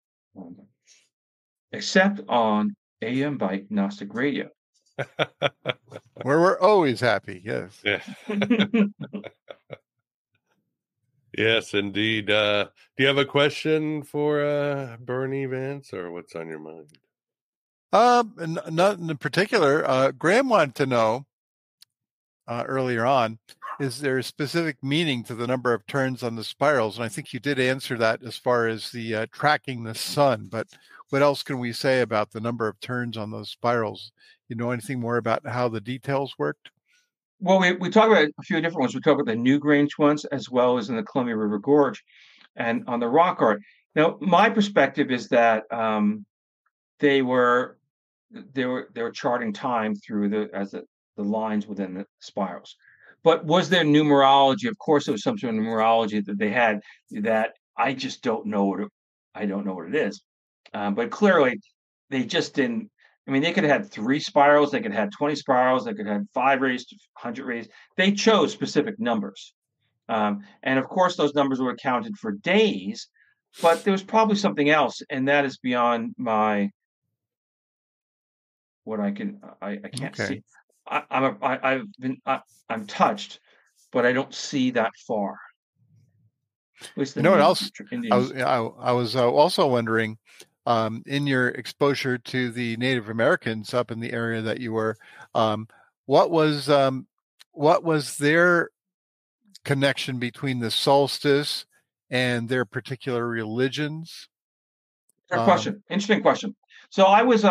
Except on AM Bite Gnostic Radio, where we're always happy. Yes. Yeah. Yes, indeed. Do you have a question for Bernie Vance, or what's on your mind? Not in particular. Graham wanted to know earlier on, is there a specific meaning to the number of turns on the spirals? And I think you did answer that as far as the tracking the sun. But what else can we say about the number of turns on those spirals? You know anything more about how the details worked? Well, we talk about a few different ones. We talk about the Newgrange ones as well as in the Columbia River Gorge and on the rock art. Now, my perspective is that they were charting time through the lines within the spirals. But was there numerology? Of course, there was some sort of numerology that they had that I just don't know what it is. But clearly, they just didn't. I mean, they could have had 3 spirals, they could have had 20 spirals, they could have had 5 rays, 100 rays. They chose specific numbers. And of course, those numbers were counted for days, but there was probably something else, and that is beyond my what I can't Okay. see. I'm touched, but I don't see that far. At least You know what else? Indians. I was also wondering, in your exposure to the Native Americans up in the area that you were, what was their connection between the solstice and their particular religions? Good question. Interesting question. So I was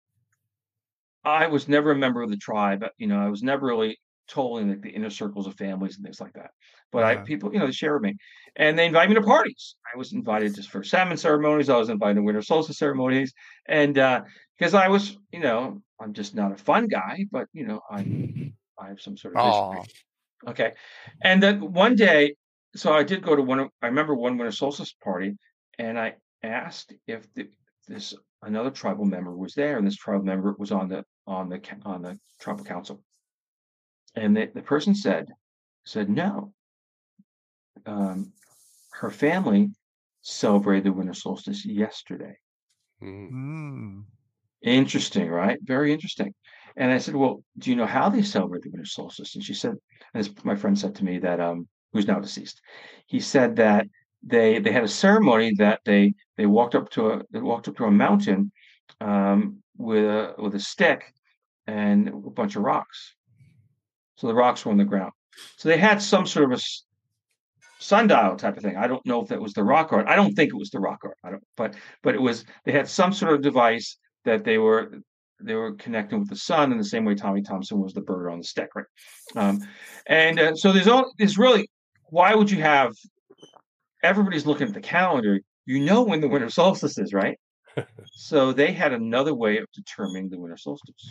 never a member of the tribe. I was never really told in the inner circles of families and things like that. But people, they share with me, and they invite me to parties. I was invited just for salmon ceremonies. I was invited to winter solstice ceremonies, and because I was, I'm just not a fun guy, but I have some sort of vision. Okay, and then one day, so I did go to I remember one winter solstice party, and I asked if this another tribal member was there, and this tribal member was on the tribal council, and the person said no. Her family celebrated the winter solstice yesterday. Interesting, right? Very interesting. And I said, well, do you know how they celebrate the winter solstice? And she said, and my friend said to me that, who's now deceased, he said that they had a ceremony that they walked up to a mountain with a stick and a bunch of rocks. So the rocks were on the ground. So they had some sort of a sundial type of thing. I don't know if that was the rock art. I don't think it was the rock art. But it was. They had some sort of device that they were connecting with the sun in the same way Tommy Thompson was the bird on the stick, right? So there's really, why would you have? Everybody's looking at the calendar. When the winter solstice is, right? So they had another way of determining the winter solstice,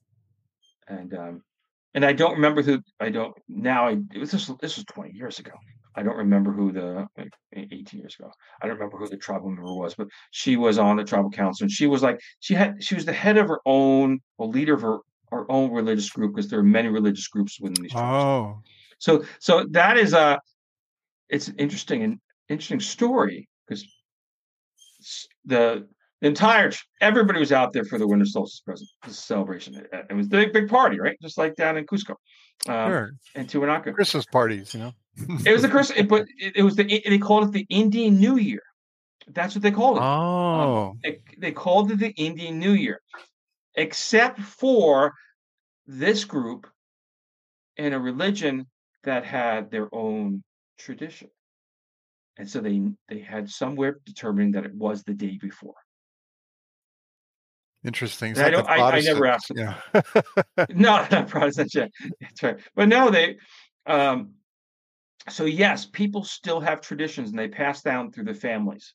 and I don't remember who. This was 20 years ago. I don't remember who 18 years ago. I don't remember who the tribal member was, but she was on the tribal council, and she was the head of her own, or leader of her own religious group, because there are many religious groups within these tribes. So that is it's an interesting story, because the entire everybody was out there for the winter solstice celebration. It was the big party, right? Just like down in Cusco, Sure. and Tiwanaku. Christmas parties, It was the Christmas, but it was they called it the Indian New Year. That's what they called it. They called it the Indian New Year, except for this group and a religion that had their own tradition, and so they had some way of determining that it was the day before. Interesting. I never asked them. Yeah. No, not Protestant. Yeah, that's right. But no, they. So yes, people still have traditions, and they pass down through the families.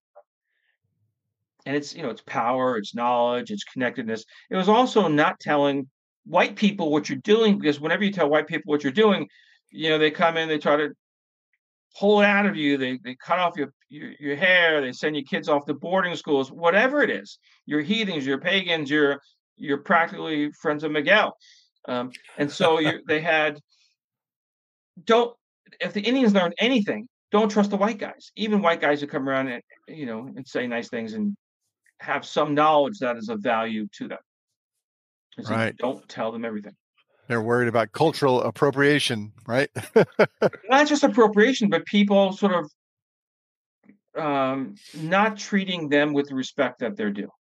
And it's power, it's knowledge, it's connectedness. It was also not telling white people what you're doing, because whenever you tell white people what you're doing, they come in, they try to pull it out of you. They cut off your hair. They send your kids off to boarding schools. Whatever it is, you're heathens, you're pagans, you're practically friends of Miguel. And so they had if the Indians learned anything, don't trust the white guys. Even white guys who come around and and say nice things and have some knowledge that is of value to them. Right. Don't tell them everything. They're worried about cultural appropriation, right? Not just appropriation, but people sort of not treating them with the respect that they're due.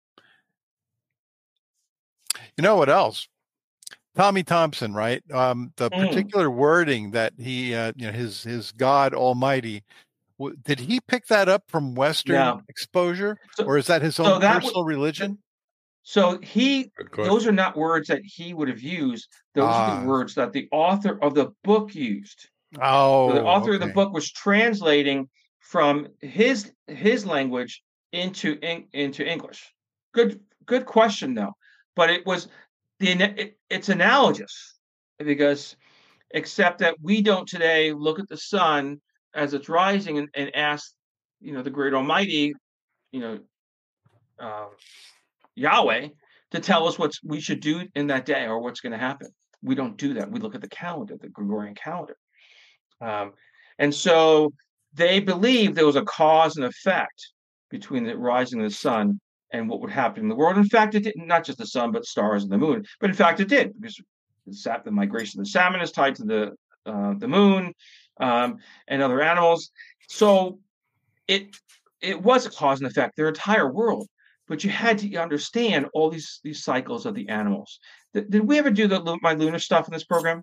You know what else? Tommy Thompson, right? The particular wording that he, his God Almighty, did he pick that up from Western exposure, or is that his own personal religion? So those are not words that he would have used. Those are the words that the author of the book used. So the author of the book was translating from his language into English. Good question, though. But it was it's analogous, because except that we don't today look at the sun as it's rising and ask, the great Almighty, Yahweh, to tell us what we should do in that day or what's going to happen. We don't do that. We look at the calendar, the Gregorian calendar. And so they believed there was a cause and effect between the rising of the sun and what would happen in the world. In fact, it didn't, not just the sun, but stars and the moon. But in fact, it did, because the migration of the salmon is tied to the moon and other animals. So it was a cause and effect, their entire world. But you had to understand all these cycles of the animals. Did we ever do my lunar stuff in this program?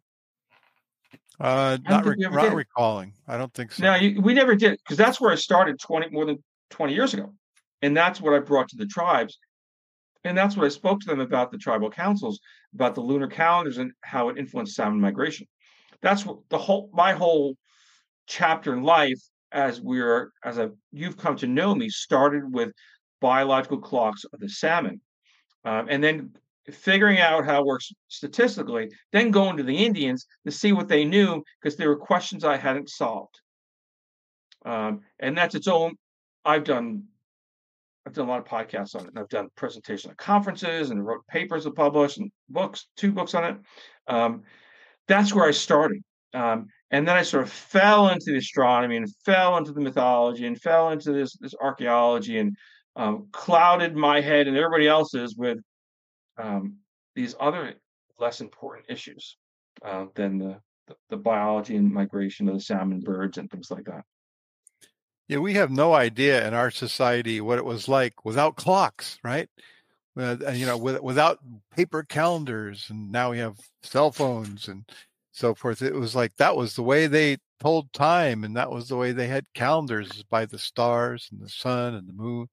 Not recalling. I don't think so. No, we never did, because that's where I started more than 20 years ago. And that's what I brought to the tribes. And that's what I spoke to them about, the tribal councils, about the lunar calendars and how it influenced salmon migration. That's what my whole chapter in life, you've come to know me, started with biological clocks of the salmon. And then figuring out how it works statistically, then going to the Indians to see what they knew, because there were questions I hadn't solved. And that's its own. I've done a lot of podcasts on it, and I've done presentations at conferences and wrote papers to publish and two books on it. That's where I started. And then I sort of fell into the astronomy and fell into the mythology and fell into this archaeology, and clouded my head and everybody else's with these other less important issues than the biology and migration of the salmon birds and things like that. Yeah, we have no idea in our society what it was like without clocks, right? Without paper calendars, and now we have cell phones and so forth. It was like that was the way they told time, and that was the way they had calendars, by the stars and the sun and the moon.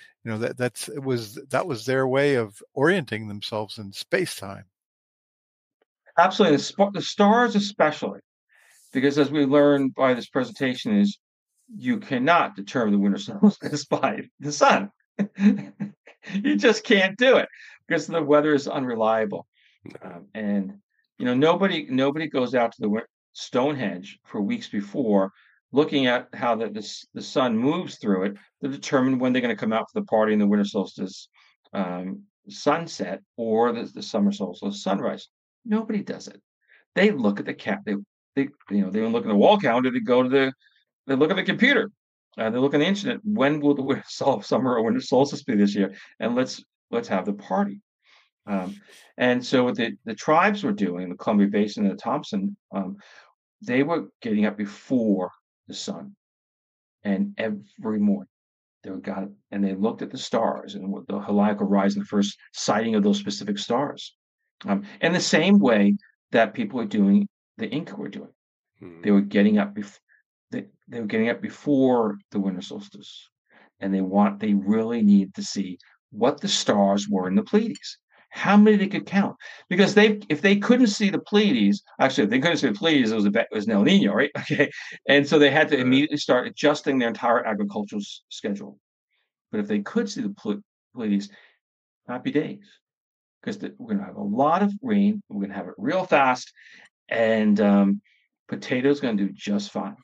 That was their way of orienting themselves in space-time. Absolutely. The stars especially, because as we learned by this presentation, is you cannot determine the winter solstice by the sun. You just can't do it, because the weather is unreliable. And nobody goes out to the Stonehenge for weeks before, looking at how the sun moves through it to determine when they're going to come out for the party in the winter solstice sunset or the summer solstice sunrise. Nobody does it. They look at the they don't look at the wall calendar. They look at the computer. They look at the internet. When will the summer or winter solstice be this year? And let's have the party. And so what the tribes were doing, the Columbia Basin and the Thompson, they were getting up before the sun, and every morning and they looked at the stars and what the Haleiwa Horizon, the first sighting of those specific stars, in the same way that people were doing, the Inca were doing. They were getting up they were getting up before the winter solstice, and they really needed to see what the stars were in the Pleiades, how many they could count, because if they couldn't see the Pleiades, actually if they couldn't see the Pleiades, it was El Nino, right? Okay, and so they had to immediately start adjusting their entire agricultural schedule. But if they could see the Pleiades, happy days, because we're going to have a lot of rain, we're going to have it real fast, and potatoes going to do just fine.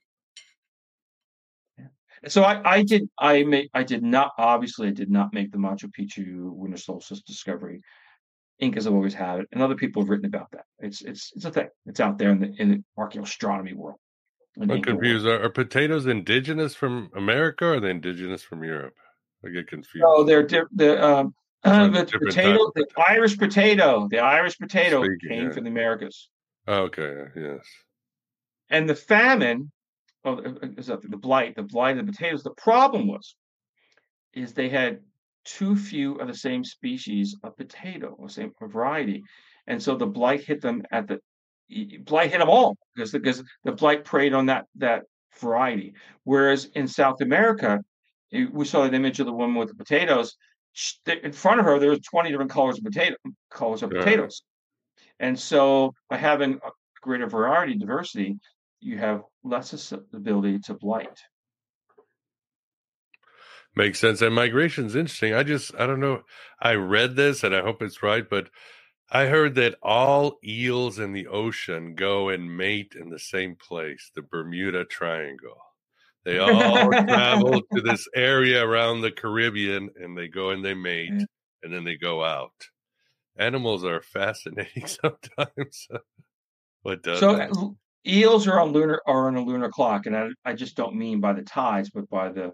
So I did not make the Machu Picchu winter solstice discovery. Incas have always had it, and other people have written about that. It's a thing. It's out there in the archaeoastronomy world. I'm confused. Are potatoes indigenous from America, or are they indigenous from Europe? I get confused. No, they're the potato, the Irish potato. The Irish potato came from the Americas. Oh, okay. Yes. And the famine. Oh, the blight of the potatoes. The problem is they had too few of the same species of potato, or same variety, and so the blight hit them all because the blight preyed on that variety. Whereas in South America, we saw an image of the woman with the potatoes. In front of her, there was 20 different colors of potatoes, and so by having a greater variety, diversity, you have less susceptibility to blight. Makes sense. And migration's interesting. I don't know. I read this and I hope it's right, but I heard that all eels in the ocean go and mate in the same place, the Bermuda Triangle. They all travel to this area around the Caribbean, and they go and they mate, and then they go out. Animals are fascinating sometimes. What does So that? eels are on a lunar clock, and I just don't mean by the tides, but by the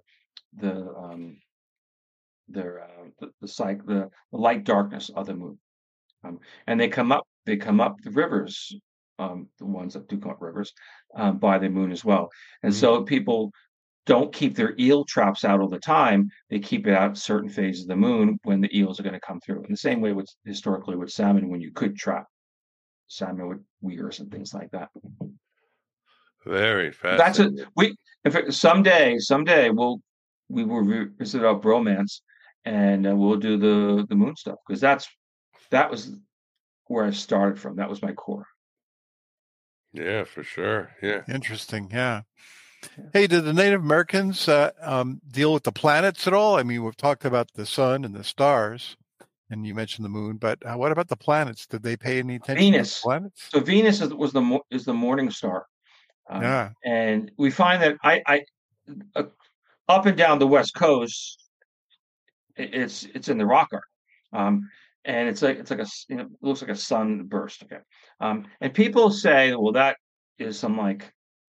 light darkness of the moon. And they come up the rivers, the ones that do come up rivers, by the moon as well. And so people don't keep their eel traps out all the time. They keep it out certain phases of the moon when the eels are going to come through. In the same way historically with salmon, when you could trap salmon with weirs and things like that. Very That's it. fascinating. In fact, someday we will visit our bromance, and we'll do the moon stuff, because that was where I started from. That was my core. Yeah, for sure. Yeah. Interesting. Yeah. Hey, did the Native Americans deal with the planets at all? I mean, we've talked about the sun and the stars, and you mentioned the moon, but what about the planets? Did they pay any attention Venus. to the planets? So Venus is the morning star. Yeah. And we find that I up and down the West Coast, it's in the rock art. And it's like it looks like a sunburst. Okay. And people say, well, that is some like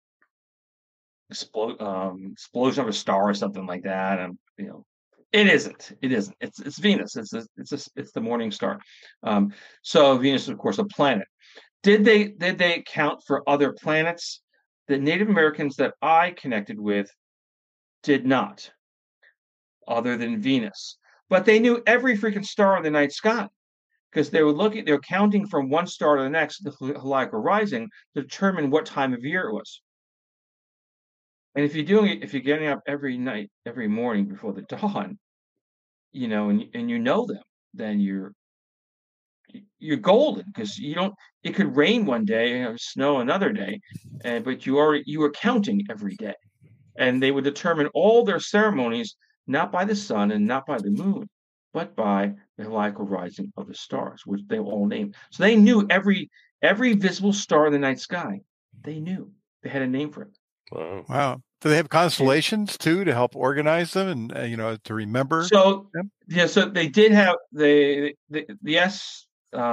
explosion of a star or something like that. And it isn't. It's Venus. It's the morning star. So Venus is, of course, a planet. Did they account for other planets? The Native Americans that I connected with did not, other than Venus. But they knew every freaking star in the night sky, because they're counting from one star to the next, the Haleiwa Rising, to determine what time of year it was. And if you're getting up every night, every morning before the dawn, and you know them, then you're golden, because it could rain one day or snow another day, but you were counting every day. And they would determine all their ceremonies not by the sun and not by the moon, but by the Haleiwa Rising of the stars, which they all named. So they knew every visible star in the night sky. They knew. They had a name for it. Wow. Do they have constellations too to help organize them and to remember? So them? yeah, so they did have yes.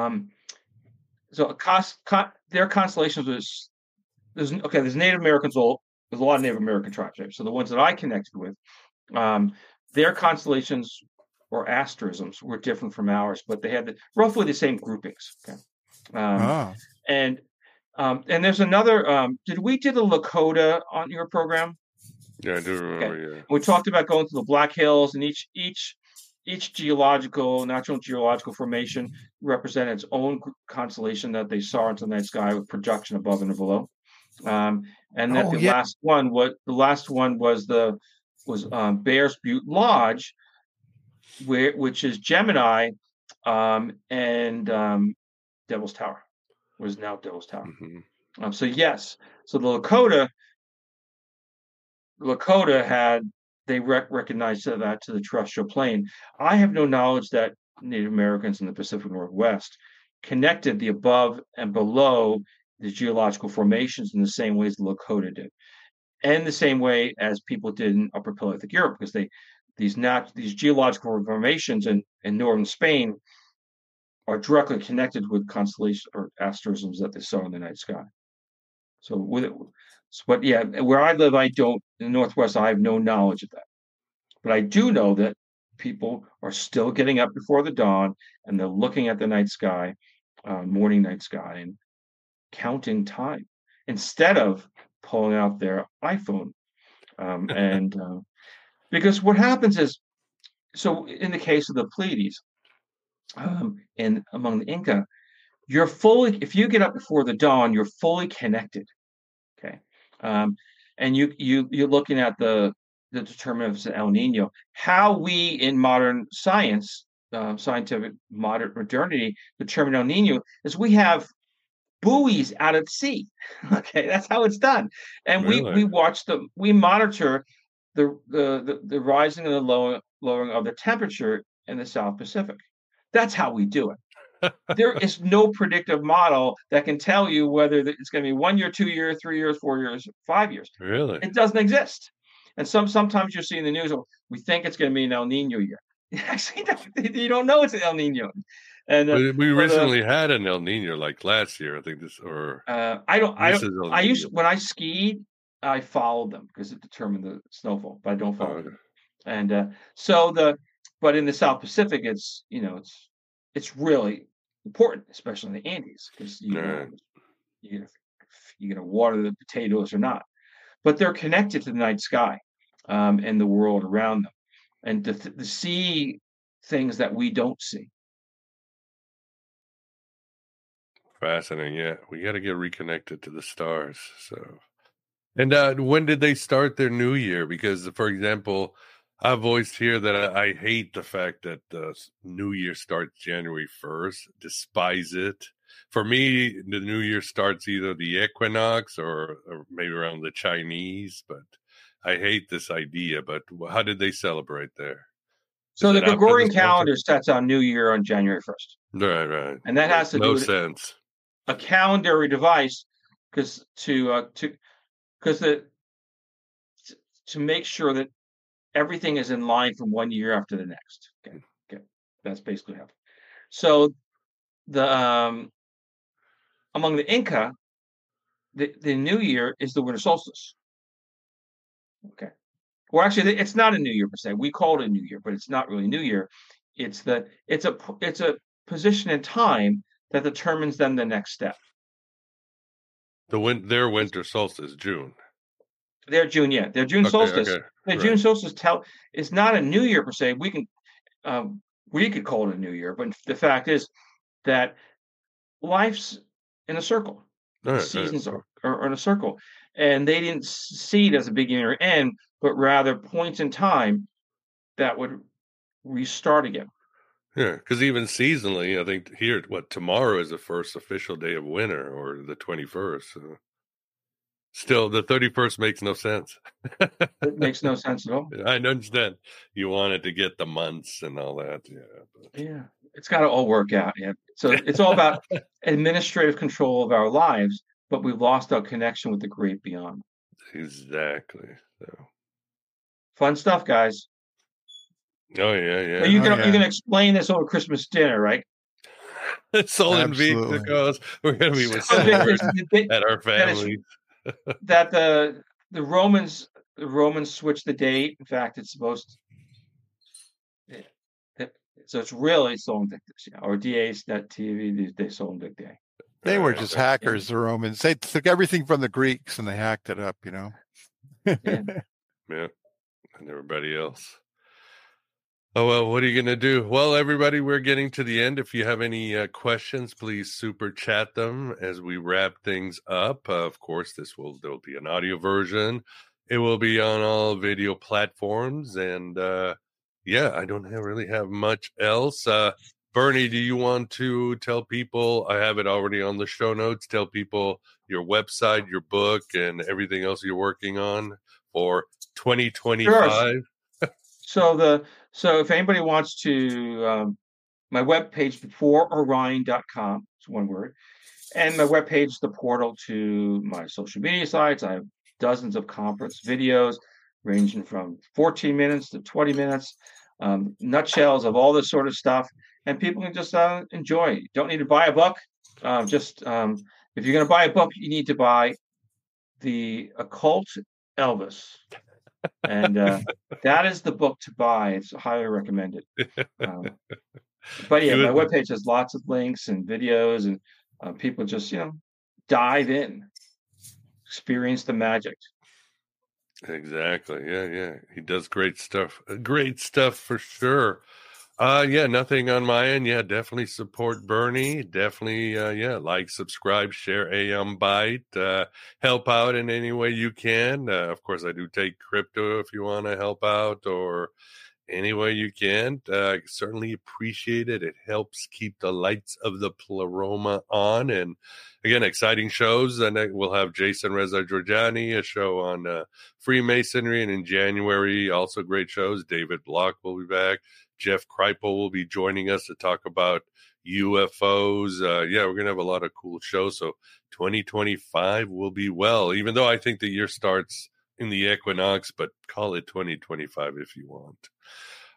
So their constellations there's Native Americans. There's a lot of Native American tribes there. So the ones that I connected with, their constellations or asterisms were different from ours, but they had roughly the same groupings. Okay. And there's another. Did we do the Lakota on your program? Yeah, I do remember. Okay. Yeah. We talked about going to the Black Hills, and each natural geological formation represented its own constellation that they saw into the night sky with projection above and below. And that the last one was Bears Butte Lodge, which is Gemini, and Devil's Tower, was now Devil's Tower. Mm-hmm. So the Lakota had recognized that to the terrestrial plane. I have no knowledge that Native Americans in the Pacific Northwest connected the above and below the geological formations in the same ways the Lakota did, and the same way as people did in Upper Paleolithic Europe, because these geological formations in northern Spain are directly connected with constellations or asterisms that they saw in the night sky. So but yeah, where I live, in the Northwest, I have no knowledge of that. But I do know that people are still getting up before the dawn, and they're looking at the night sky, morning night sky, and counting time instead of pulling out their iPhone. Because what happens is, so in the case of the Pleiades, and among the Inca, if you get up before the dawn, you're fully connected. Okay. And you're looking at the determinants of El Nino. How we in modern science, scientific modernity, determine El Nino is we have buoys out at sea. Okay, that's how it's done. And Really? we monitor the rising and the lowering of the temperature in the South Pacific. That's how we do it. There is no predictive model that can tell you whether it's going to be 1 year, 2 years, 3 years, 4 years, 5 years. Really? It doesn't exist. And sometimes you see in the news, we think it's going to be an El Nino year. Actually, you don't know it's an El Nino. And we recently had an El Nino like last year. I think this or when I skied, I followed them because it determined the snowfall, but I don't follow them. And but in the South Pacific, it's really important, especially in the Andes, because you're gonna water the potatoes or not. But they're connected to the night sky and the world around them, and to see things that we don't see. Fascinating. Yeah, we got to get reconnected to the stars. So, and when did they start their new year? Because, for example, I've voiced here that I hate the fact that the new year starts January 1st. Despise it. For me, the new year starts either the equinox or maybe around the Chinese. But I hate this idea. But how did they celebrate there? So the Gregorian calendar sets on New Year on January 1st. Right. And that has to do with sense. A calendar device, to make sure that everything is in line from one year after the next. Okay. That's basically how. So the among the Inca, the New Year is the winter solstice. Okay. Well, actually, it's not a New Year per se. We call it a New Year, but it's not really New Year. It's a position in time that determines then the next step. Their winter solstice, June. Their June, yeah. Their June solstice. Okay. The June solstice is not a New Year per se. We could call it a New Year, but the fact is that life's in a circle. Seasons are in a circle. And they didn't see it as a beginning or end, but rather points in time that would restart again. Yeah, because even seasonally, I think here, tomorrow is the first official day of winter, or the 21st. So. Still, the 31st makes no sense. It makes no sense at all. I understand you wanted to get the months and all that. Yeah, it's got to all work out. Yeah, so it's all about administrative control of our lives, but we've lost our connection with the great beyond. Exactly. So. Fun stuff, guys. Oh yeah. You can explain this over Christmas dinner, right? It's all in because we're going to be with at our family. That the Romans switched the date. In fact, it's supposed. So it's really Solon Dictus, or DAs.TV. They Solon Dictae. They were just hackers, the Romans. They took everything from the Greeks and they hacked it up, Yeah, and everybody else. Oh, well, what are you going to do? Well, everybody, we're getting to the end. If you have any questions, please super chat them as we wrap things up. Of course, there'll be an audio version. It will be on all video platforms. And I don't really have much else. Bernie, do you want to tell people, I have it already on the show notes, tell people your website, your book, and everything else you're working on for 2025? Sure. So if anybody wants to, my webpage, beforeorion.com, it's one word, and my webpage, the portal to my social media sites. I have dozens of conference videos ranging from 14 minutes to 20 minutes, nutshells of all this sort of stuff, and people can just enjoy. You don't need to buy a book. If you're going to buy a book, you need to buy The Occult Elvis. And that is the book to buy. It's highly recommended. But yeah, my webpage has lots of links and videos, and people just dive in, experience the magic. Exactly. Yeah. He does great stuff. Great stuff for sure. Nothing on my end. Yeah, definitely support Bernie. Definitely, like, subscribe, share Aeon Byte. Help out in any way you can. Of course, I do take crypto if you want to help out, or any way you can. Certainly appreciate it. It helps keep the lights of the Pleroma on. And again, exciting shows. And we'll have Jason Reza Georgiani, a show on Freemasonry. And in January, also great shows. David Block will be back. Jeff Kripal will be joining us to talk about UFOs. We're going to have a lot of cool shows. So 2025 will be well, even though I think the year starts in the equinox, but call it 2025 if you want.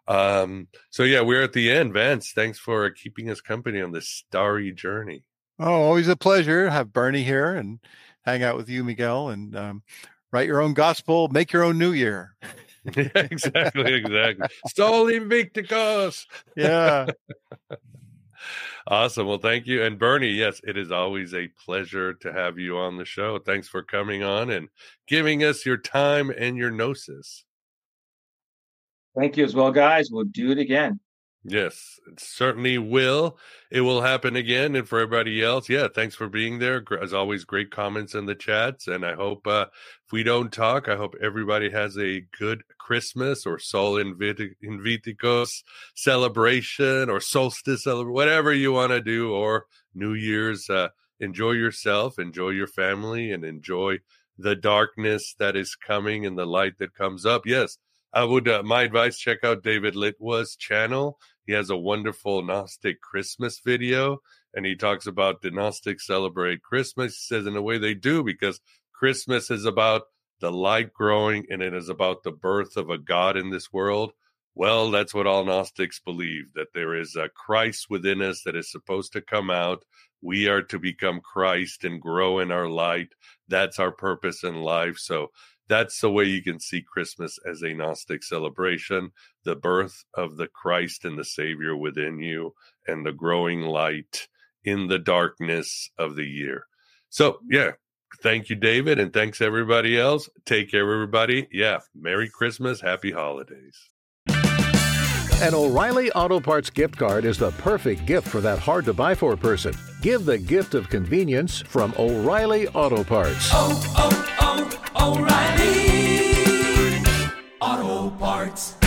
So yeah, we're at the end. Vance, thanks for keeping us company on this starry journey. Oh, always a pleasure. Have Bernie here and hang out with you, Miguel, and write your own gospel, make your own New Year. Yeah, exactly. Sol Invicticus. Yeah. Awesome. Well, thank you. And Bernie, yes, it is always a pleasure to have you on the show. Thanks for coming on and giving us your time and your gnosis. Thank you as well, guys. We'll do it again. Yes, it certainly will. It will happen again. And for everybody else, yeah, thanks for being there. As always, great comments in the chats. And I hope if we don't talk, I hope everybody has a good Christmas or Sol Invicticus celebration or solstice celebration, whatever you want to do, or New Year's. Enjoy yourself, enjoy your family, and enjoy the darkness that is coming and the light that comes up. Yes, I would, my advice, check out David Litwa's channel. He has a wonderful Gnostic Christmas video, and he talks about the Gnostics celebrate Christmas. He says in a way they do, because Christmas is about the light growing, and it is about the birth of a God in this world. Well, that's what all Gnostics believe, that there is a Christ within us that is supposed to come out. We are to become Christ and grow in our light. That's our purpose in life. So that's the way you can see Christmas as a Gnostic celebration, the birth of the Christ and the Savior within you, and the growing light in the darkness of the year. So, yeah, thank you, David, and thanks everybody else. Take care, everybody. Yeah, Merry Christmas, Happy Holidays. An O'Reilly Auto Parts gift card is the perfect gift for that hard-to-buy-for person. Give the gift of convenience from O'Reilly Auto Parts. O'Reilly Auto Parts.